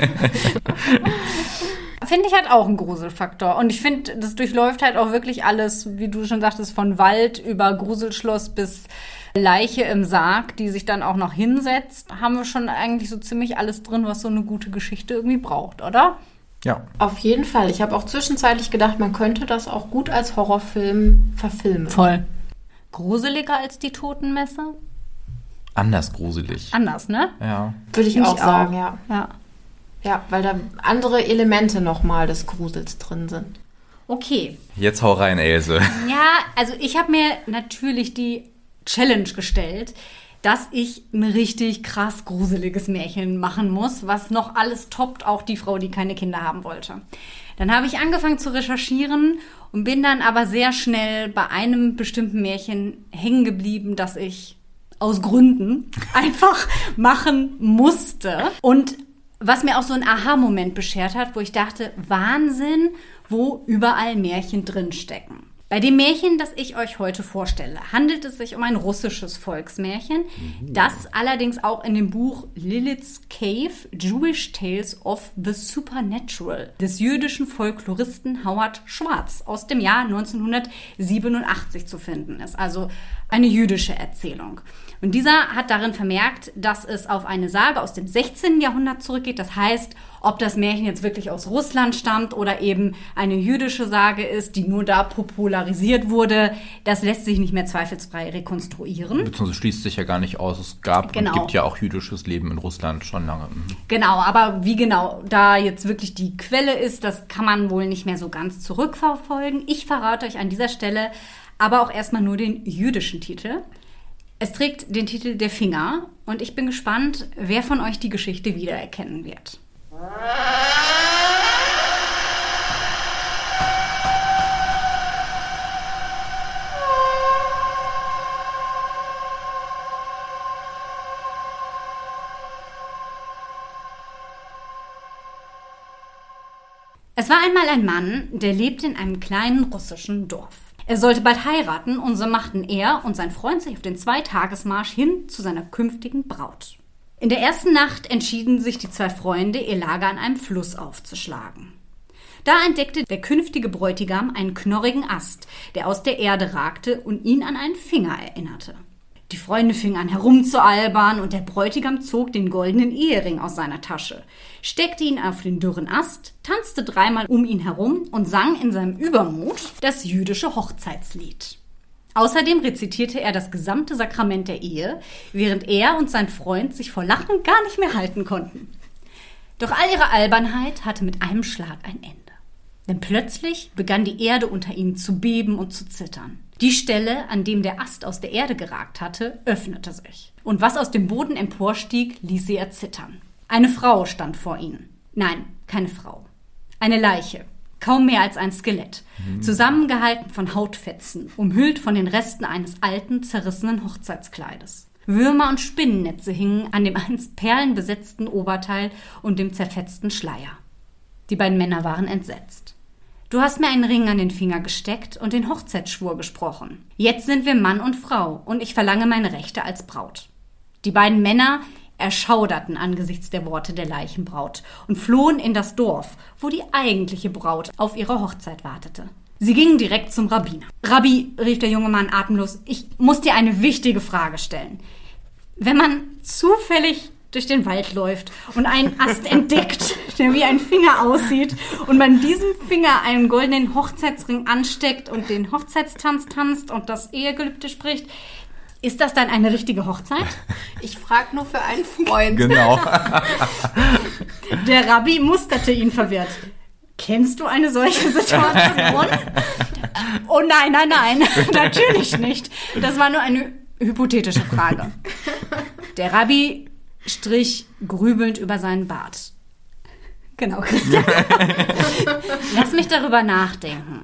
Finde ich halt auch ein Gruselfaktor. Und ich finde, das durchläuft halt auch wirklich alles, wie du schon sagtest, von Wald über Gruselschloss bis Leiche im Sarg, die sich dann auch noch hinsetzt. Haben wir schon eigentlich so ziemlich alles drin, was so eine gute Geschichte irgendwie braucht, oder? Ja. Auf jeden Fall. Ich habe auch zwischenzeitlich gedacht, man könnte das auch gut als Horrorfilm verfilmen. Voll. Gruseliger als die Totenmesse? Anders gruselig. Anders, ne? Ja. Würde ich, ich auch sagen, auch. ja. Ja. Ja, weil da andere Elemente nochmal des Grusels drin sind. Okay. Jetzt hau rein, Else. Ja, also ich habe mir natürlich die Challenge gestellt, dass ich ein richtig krass gruseliges Märchen machen muss, was noch alles toppt, auch die Frau, die keine Kinder haben wollte. Dann habe ich angefangen zu recherchieren und bin dann aber sehr schnell bei einem bestimmten Märchen hängen geblieben, das ich aus Gründen einfach machen musste. Und was mir auch so ein Aha-Moment beschert hat, wo ich dachte, Wahnsinn, wo überall Märchen drinstecken. Bei dem Märchen, das ich euch heute vorstelle, handelt es sich um ein russisches Volksmärchen, mhm. das allerdings auch in dem Buch Lilith's Cave, Jewish Tales of the Supernatural des jüdischen Folkloristen Howard Schwartz aus dem Jahr neunzehnhundertsiebenundachtzig zu finden ist. Also eine jüdische Erzählung. Und dieser hat darin vermerkt, dass es auf eine Sage aus dem sechzehnten Jahrhundert zurückgeht. Das heißt, ob das Märchen jetzt wirklich aus Russland stammt oder eben eine jüdische Sage ist, die nur da popularisiert wurde, das lässt sich nicht mehr zweifelsfrei rekonstruieren. Beziehungsweise schließt sich ja gar nicht aus. Es gab genau. und gibt ja auch jüdisches Leben in Russland schon lange. Genau, aber wie genau da jetzt wirklich die Quelle ist, das kann man wohl nicht mehr so ganz zurückverfolgen. Ich verrate euch an dieser Stelle aber auch erstmal nur den jüdischen Titel. Es trägt den Titel Der Finger und ich bin gespannt, wer von euch die Geschichte wiedererkennen wird. Es war einmal ein Mann, der lebte in einem kleinen russischen Dorf. Er sollte bald heiraten und so machten er und sein Freund sich auf den Zweitagesmarsch hin zu seiner künftigen Braut. In der ersten Nacht entschieden sich die zwei Freunde, ihr Lager an einem Fluss aufzuschlagen. Da entdeckte der künftige Bräutigam einen knorrigen Ast, der aus der Erde ragte und ihn an einen Finger erinnerte. Die Freunde fingen an herumzualbern und der Bräutigam zog den goldenen Ehering aus seiner Tasche, steckte ihn auf den dürren Ast, tanzte dreimal um ihn herum und sang in seinem Übermut das jüdische Hochzeitslied. Außerdem rezitierte er das gesamte Sakrament der Ehe, während er und sein Freund sich vor Lachen gar nicht mehr halten konnten. Doch all ihre Albernheit hatte mit einem Schlag ein Ende. Denn plötzlich begann die Erde unter ihnen zu beben und zu zittern. Die Stelle, an dem der Ast aus der Erde geragt hatte, öffnete sich. Und was aus dem Boden emporstieg, ließ sie erzittern. Eine Frau stand vor ihnen. Nein, keine Frau. Eine Leiche. Kaum mehr als ein Skelett. Mhm. Zusammengehalten von Hautfetzen, umhüllt von den Resten eines alten, zerrissenen Hochzeitskleides. Würmer und Spinnennetze hingen an dem einst perlenbesetzten Oberteil und dem zerfetzten Schleier. Die beiden Männer waren entsetzt. Du hast mir einen Ring an den Finger gesteckt und den Hochzeitsschwur gesprochen. Jetzt sind wir Mann und Frau und ich verlange meine Rechte als Braut. Die beiden Männer erschauderten angesichts der Worte der Leichenbraut und flohen in das Dorf, wo die eigentliche Braut auf ihre Hochzeit wartete. Sie gingen direkt zum Rabbiner. Rabbi, rief der junge Mann atemlos, ich muss dir eine wichtige Frage stellen. Wenn man zufällig durch den Wald läuft und einen Ast entdeckt, der wie ein Finger aussieht und man diesem Finger einen goldenen Hochzeitsring ansteckt und den Hochzeitstanz tanzt und das Ehegelübde spricht, Ist das dann eine richtige Hochzeit? Ich frage nur für einen Freund. Genau. Der Rabbi musterte ihn verwirrt. Kennst du eine solche Situation? Oh nein, nein, nein, natürlich nicht. Das war nur eine hypothetische Frage. Der Rabbi strich grübelnd über seinen Bart. Genau, Christian. Lass mich darüber nachdenken.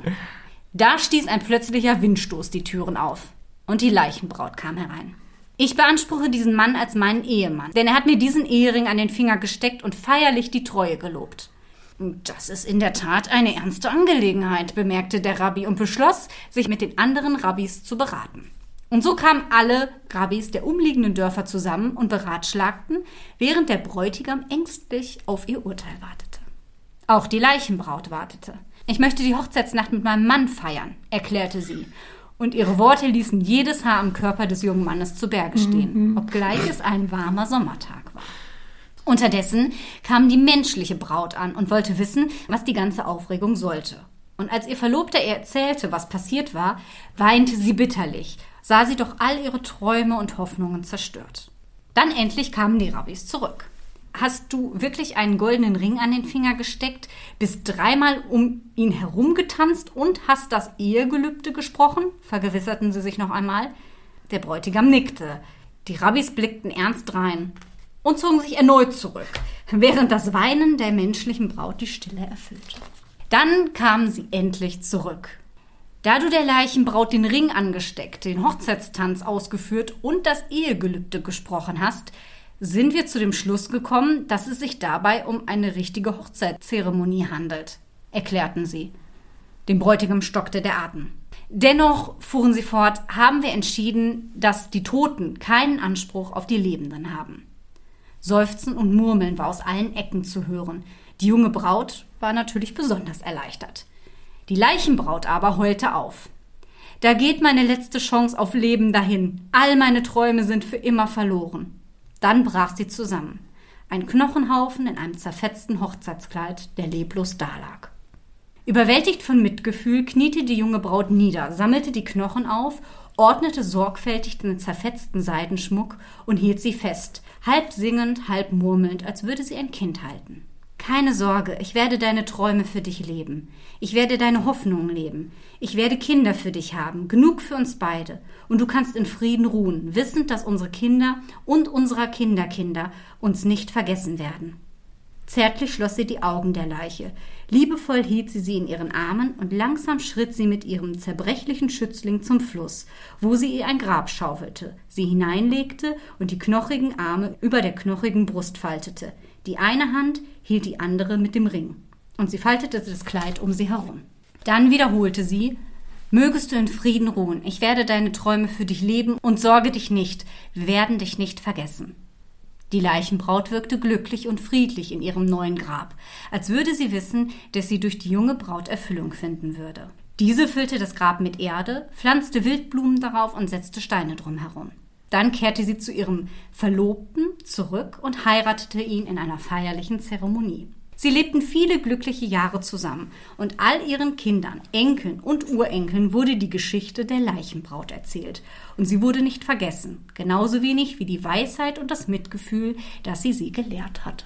Da stieß ein plötzlicher Windstoß die Türen auf und die Leichenbraut kam herein. Ich beanspruche diesen Mann als meinen Ehemann, denn er hat mir diesen Ehering an den Finger gesteckt und feierlich die Treue gelobt. Das ist in der Tat eine ernste Angelegenheit, bemerkte der Rabbi und beschloss, sich mit den anderen Rabbis zu beraten. Und so kamen alle Rabbis der umliegenden Dörfer zusammen und beratschlagten, während der Bräutigam ängstlich auf ihr Urteil wartete. Auch die Leichenbraut wartete. Ich möchte die Hochzeitsnacht mit meinem Mann feiern, erklärte sie. Und ihre Worte ließen jedes Haar am Körper des jungen Mannes zu Berge stehen, mhm. obgleich es ein warmer Sommertag war. Unterdessen kam die menschliche Braut an und wollte wissen, was die ganze Aufregung sollte. Und als ihr Verlobter ihr erzählte, was passiert war, weinte sie bitterlich, sah sie doch all ihre Träume und Hoffnungen zerstört. Dann endlich kamen die Rabbis zurück. Hast du wirklich einen goldenen Ring an den Finger gesteckt, bist dreimal um ihn herumgetanzt und hast das Ehegelübde gesprochen? Vergewisserten sie sich noch einmal. Der Bräutigam nickte. Die Rabbis blickten ernst rein und zogen sich erneut zurück, während das Weinen der menschlichen Braut die Stille erfüllte. Dann kamen sie endlich zurück. Da du der Leichenbraut den Ring angesteckt, den Hochzeitstanz ausgeführt und das Ehegelübde gesprochen hast, sind wir zu dem Schluss gekommen, dass es sich dabei um eine richtige Hochzeitszeremonie handelt, erklärten sie. Dem Bräutigam stockte der Atem. Dennoch, fuhren sie fort, haben wir entschieden, dass die Toten keinen Anspruch auf die Lebenden haben. Seufzen und Murmeln war aus allen Ecken zu hören. Die junge Braut war natürlich besonders erleichtert. Die Leichenbraut aber heulte auf. Da geht meine letzte Chance auf Leben dahin. All meine Träume sind für immer verloren. Dann brach sie zusammen. Ein Knochenhaufen in einem zerfetzten Hochzeitskleid, der leblos dalag. Überwältigt von Mitgefühl kniete die junge Braut nieder, sammelte die Knochen auf, ordnete sorgfältig den zerfetzten Seidenschmuck und hielt sie fest, halb singend, halb murmelnd, als würde sie ein Kind halten. Keine Sorge, ich werde deine Träume für dich leben. Ich werde deine Hoffnungen leben. Ich werde Kinder für dich haben, genug für uns beide. Und du kannst in Frieden ruhen, wissend, dass unsere Kinder und unserer Kinderkinder uns nicht vergessen werden. Zärtlich schloss sie die Augen der Leiche. Liebevoll hielt sie sie in ihren Armen und langsam schritt sie mit ihrem zerbrechlichen Schützling zum Fluss, wo sie ihr ein Grab schaufelte, sie hineinlegte und die knochigen Arme über der knochigen Brust faltete. Die eine Hand hielt die andere mit dem Ring, und sie faltete das Kleid um sie herum. Dann wiederholte sie: Mögest du in Frieden ruhen, ich werde deine Träume für dich leben und sorge dich nicht, wir werden dich nicht vergessen. Die Leichenbraut wirkte glücklich und friedlich in ihrem neuen Grab, als würde sie wissen, dass sie durch die junge Braut Erfüllung finden würde. Diese füllte das Grab mit Erde, pflanzte Wildblumen darauf und setzte Steine drumherum. Dann kehrte sie zu ihrem Verlobten zurück und heiratete ihn in einer feierlichen Zeremonie. Sie lebten viele glückliche Jahre zusammen und all ihren Kindern, Enkeln und Urenkeln wurde die Geschichte der Leichenbraut erzählt. Und sie wurde nicht vergessen, genauso wenig wie die Weisheit und das Mitgefühl, das sie sie gelehrt hatte.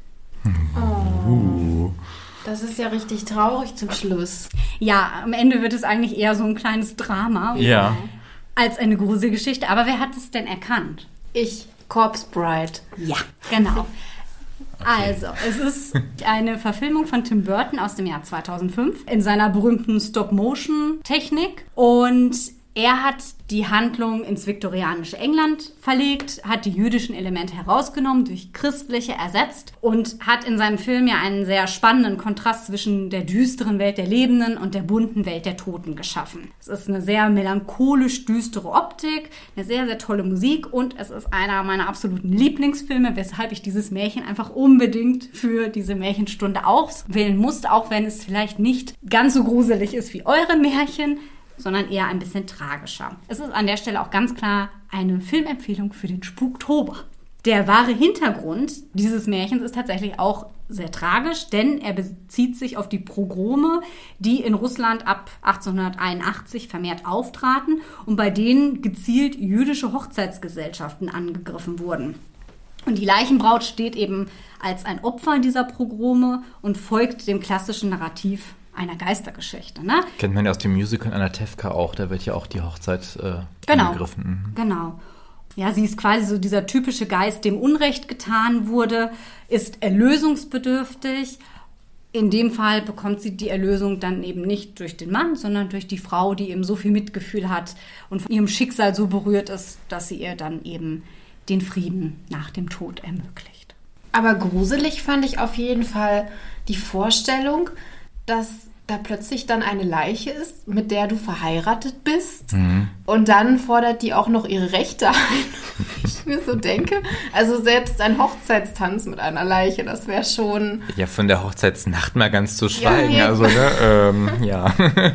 Oh, das ist ja richtig traurig zum Schluss. Ja, am Ende wird es eigentlich eher so ein kleines Drama. Ja. Als eine Gruselgeschichte. Aber wer hat es denn erkannt? Ich, Corpse Bride. Ja, genau. Also, es ist eine Verfilmung von Tim Burton aus dem Jahr zweitausendfünf in seiner berühmten Stop-Motion-Technik. Und er hat die Handlung ins viktorianische England verlegt, hat die jüdischen Elemente herausgenommen, durch christliche ersetzt und hat in seinem Film ja einen sehr spannenden Kontrast zwischen der düsteren Welt der Lebenden und der bunten Welt der Toten geschaffen. Es ist eine sehr melancholisch düstere Optik, eine sehr, sehr tolle Musik und es ist einer meiner absoluten Lieblingsfilme, weshalb ich dieses Märchen einfach unbedingt für diese Märchenstunde auswählen musste, auch wenn es vielleicht nicht ganz so gruselig ist wie eure Märchen, sondern eher ein bisschen tragischer. Es ist an der Stelle auch ganz klar eine Filmempfehlung für den Spuktober. Der wahre Hintergrund dieses Märchens ist tatsächlich auch sehr tragisch, denn er bezieht sich auf die Pogrome, die in Russland ab achtzehnhunderteinundachtzig vermehrt auftraten und bei denen gezielt jüdische Hochzeitsgesellschaften angegriffen wurden. Und die Leichenbraut steht eben als ein Opfer dieser Pogrome und folgt dem klassischen Narrativ einer Geistergeschichte. Ne? Kennt man ja aus dem Musical Anatevka auch, da wird ja auch die Hochzeit äh, genau, angegriffen. Mhm. Genau. Ja, sie ist quasi so dieser typische Geist, dem Unrecht getan wurde, ist erlösungsbedürftig. In dem Fall bekommt sie die Erlösung dann eben nicht durch den Mann, sondern durch die Frau, die eben so viel Mitgefühl hat und von ihrem Schicksal so berührt ist, dass sie ihr dann eben den Frieden nach dem Tod ermöglicht. Aber gruselig fand ich auf jeden Fall die Vorstellung, dass da plötzlich dann eine Leiche ist, mit der du verheiratet bist. Mhm. Und dann fordert die auch noch ihre Rechte ein. Ich mir so denke, also selbst ein Hochzeitstanz mit einer Leiche, das wäre schon... Ja, von der Hochzeitsnacht mal ganz zu schweigen. Ja, also, ne, ähm, ja.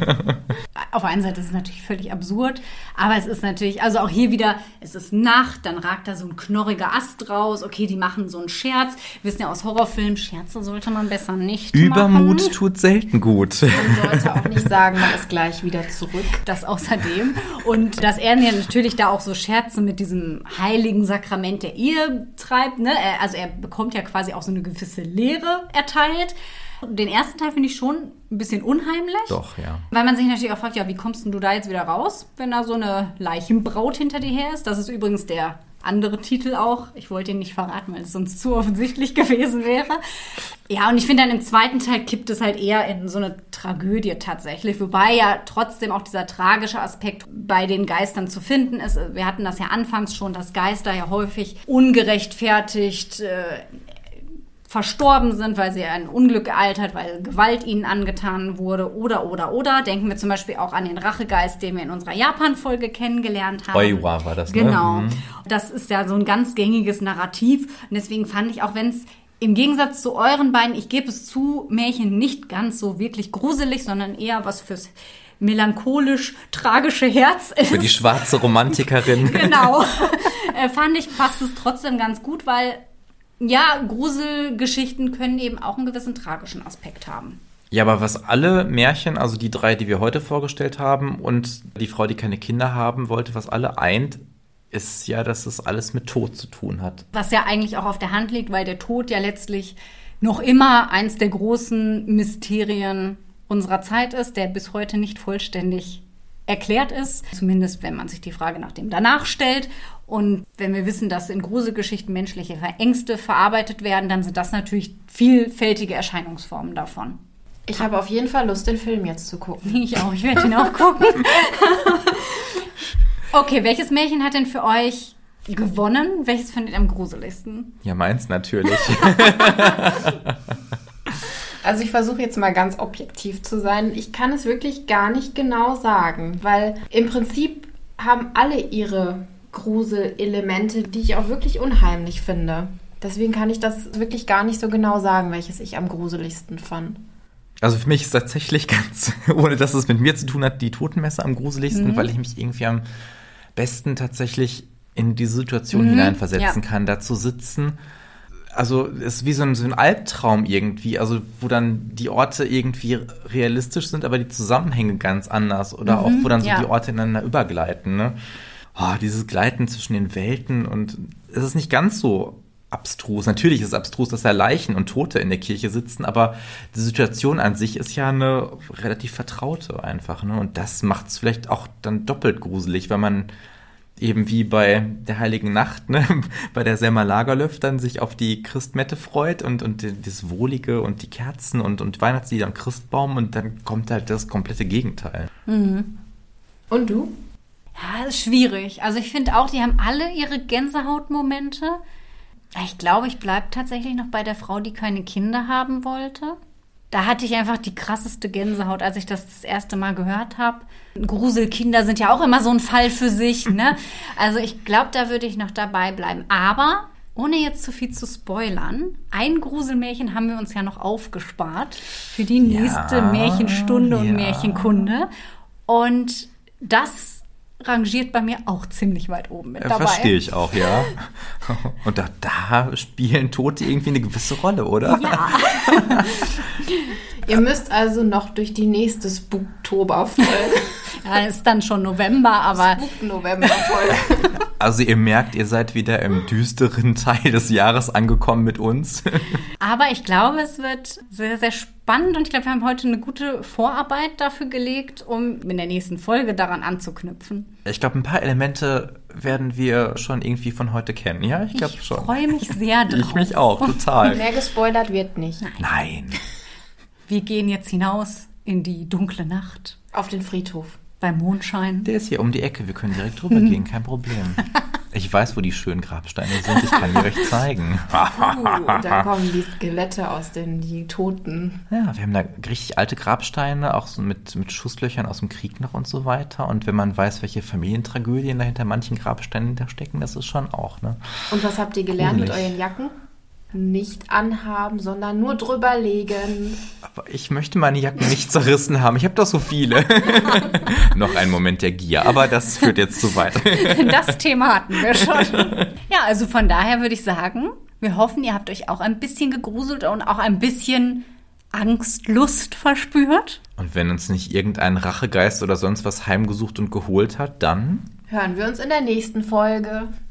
Auf der einen Seite ist es natürlich völlig absurd, aber es ist natürlich, also auch hier wieder, es ist Nacht, dann ragt da so ein knorriger Ast raus. Okay, die machen so einen Scherz. Wir wissen ja aus Horrorfilmen, Scherze sollte man besser nicht Übermut machen. tut selten gut. Man sollte auch nicht sagen, man ist gleich wieder zurück. Das außerdem. Und dass er ja natürlich da auch so Scherze mit diesem heiligen Sakrament der Ehe treibt. Ne? Also er bekommt ja quasi auch so eine gewisse Lehre erteilt. Den ersten Teil finde ich schon ein bisschen unheimlich. Doch, ja. Weil man sich natürlich auch fragt, ja, wie kommst denn du da jetzt wieder raus, wenn da so eine Leichenbraut hinter dir her ist? Das ist übrigens der andere Titel auch. Ich wollte ihn nicht verraten, weil es sonst zu offensichtlich gewesen wäre. Ja, und ich finde dann im zweiten Teil kippt es halt eher in so eine Tragödie tatsächlich. Wobei ja trotzdem auch dieser tragische Aspekt bei den Geistern zu finden ist. Wir hatten das ja anfangs schon, dass Geister ja häufig ungerechtfertigt äh, verstorben sind, weil sie ein Unglück ereilt, weil Gewalt ihnen angetan wurde oder, oder, oder. Denken wir zum Beispiel auch an den Rachegeist, den wir in unserer Japan-Folge kennengelernt haben. Oiwa war das, ne? Genau. Mhm. Das ist ja so ein ganz gängiges Narrativ. Und deswegen fand ich, auch wenn es im Gegensatz zu euren beiden, ich gebe es zu, Märchen nicht ganz so wirklich gruselig, sondern eher was fürs melancholisch-tragische Herz ist. Für die schwarze Romantikerin. Genau. äh, fand ich, passt es trotzdem ganz gut, weil ja, Gruselgeschichten können eben auch einen gewissen tragischen Aspekt haben. Ja, aber was alle Märchen, also die drei, die wir heute vorgestellt haben und die Frau, die keine Kinder haben wollte, was alle eint, ist ja, dass es alles mit Tod zu tun hat. Was ja eigentlich auch auf der Hand liegt, weil der Tod ja letztlich noch immer eins der großen Mysterien unserer Zeit ist, der bis heute nicht vollständig erklärt ist. Zumindest, wenn man sich die Frage nach dem danach stellt. Und wenn wir wissen, dass in Gruselgeschichten menschliche Ängste verarbeitet werden, dann sind das natürlich vielfältige Erscheinungsformen davon. Ich habe auf jeden Fall Lust, den Film jetzt zu gucken. Ich auch, ich werde ihn auch gucken. Okay, welches Märchen hat denn für euch gewonnen? Welches findet ihr am gruseligsten? Ja, meins natürlich. Also ich versuche jetzt mal ganz objektiv zu sein. Ich kann es wirklich gar nicht genau sagen, weil im Prinzip haben alle ihre Gruselelemente, die ich auch wirklich unheimlich finde. Deswegen kann ich das wirklich gar nicht so genau sagen, welches ich am gruseligsten fand. Also für mich ist tatsächlich ganz, ohne dass es mit mir zu tun hat, die Totenmesse am gruseligsten, mhm. weil ich mich irgendwie am besten tatsächlich in die Situation mhm. hineinversetzen ja. kann, da zu sitzen. Also es ist wie so ein, so ein Albtraum irgendwie, also wo dann die Orte irgendwie realistisch sind, aber die Zusammenhänge ganz anders oder mhm, auch wo dann so ja. die Orte ineinander übergleiten. Ne? Oh, dieses Gleiten zwischen den Welten und es ist nicht ganz so abstrus. Natürlich ist es abstrus, dass da Leichen und Tote in der Kirche sitzen, aber die Situation an sich ist ja eine relativ vertraute einfach. Ne? Und das macht es vielleicht auch dann doppelt gruselig, weil man eben wie bei der Heiligen Nacht, ne, bei der Selma Lagerlöf dann sich auf die Christmette freut und, und das Wohlige und die Kerzen und, und Weihnachtslieder und Christbaum und dann kommt halt das komplette Gegenteil. Mhm. Und du? Ja, das ist schwierig. Also ich finde auch, die haben alle ihre Gänsehautmomente. Ich glaube, ich bleibe tatsächlich noch bei der Frau, die keine Kinder haben wollte. Da hatte ich einfach die krasseste Gänsehaut, als ich das das erste Mal gehört habe. Gruselkinder sind ja auch immer so ein Fall für sich, ne? Also ich glaube, da würde ich noch dabei bleiben. Aber, ohne jetzt zu viel zu spoilern, ein Gruselmärchen haben wir uns ja noch aufgespart für die nächste ja, Märchenstunde und ja. Märchenkunde. Und das rangiert bei mir auch ziemlich weit oben mit Äh, dabei. Verstehe ich auch, ja. Und da, da spielen Tote irgendwie eine gewisse Rolle, oder? Ja. Ihr müsst also noch durch die nächste Spooktober-Folge. Ja, ist dann schon November, aber Spook-November-Folge. Also ihr merkt, ihr seid wieder im düsteren Teil des Jahres angekommen mit uns. aber ich glaube, es wird sehr, sehr spannend und ich glaube, wir haben heute eine gute Vorarbeit dafür gelegt, um in der nächsten Folge daran anzuknüpfen. Ich glaube, ein paar Elemente werden wir schon irgendwie von heute kennen. Ja, ich glaube Ich schon. freue mich sehr drauf. Ich mich auch, total. Mehr gespoilert wird nicht. Nein. Wir gehen jetzt hinaus in die dunkle Nacht Auf den Friedhof. beim Mondschein. Der ist hier um die Ecke, wir können direkt drüber gehen, kein Problem. Ich weiß, wo die schönen Grabsteine sind, ich kann die euch zeigen. Uh, und dann kommen die Skelette aus den, die Toten. Ja, wir haben da richtig alte Grabsteine, auch so mit, mit Schusslöchern aus dem Krieg noch und so weiter. Und wenn man weiß, welche Familientragödien da hinter manchen Grabsteinen hinterstecken, das ist schon auch, ne? Und was habt ihr gelernt mit Gruselig. euren Jacken? Nicht anhaben, sondern nur drüber legen. Aber ich möchte meine Jacken nicht zerrissen haben. Ich habe doch so viele. Noch ein Moment der Gier, aber das führt jetzt zu weit. Das Thema hatten wir schon. Ja, also von daher würde ich sagen, wir hoffen, ihr habt euch auch ein bisschen gegruselt und auch ein bisschen Angst, Lust verspürt. Und wenn uns nicht irgendein Rachegeist oder sonst was heimgesucht und geholt hat, dann Hören wir uns in der nächsten Folge.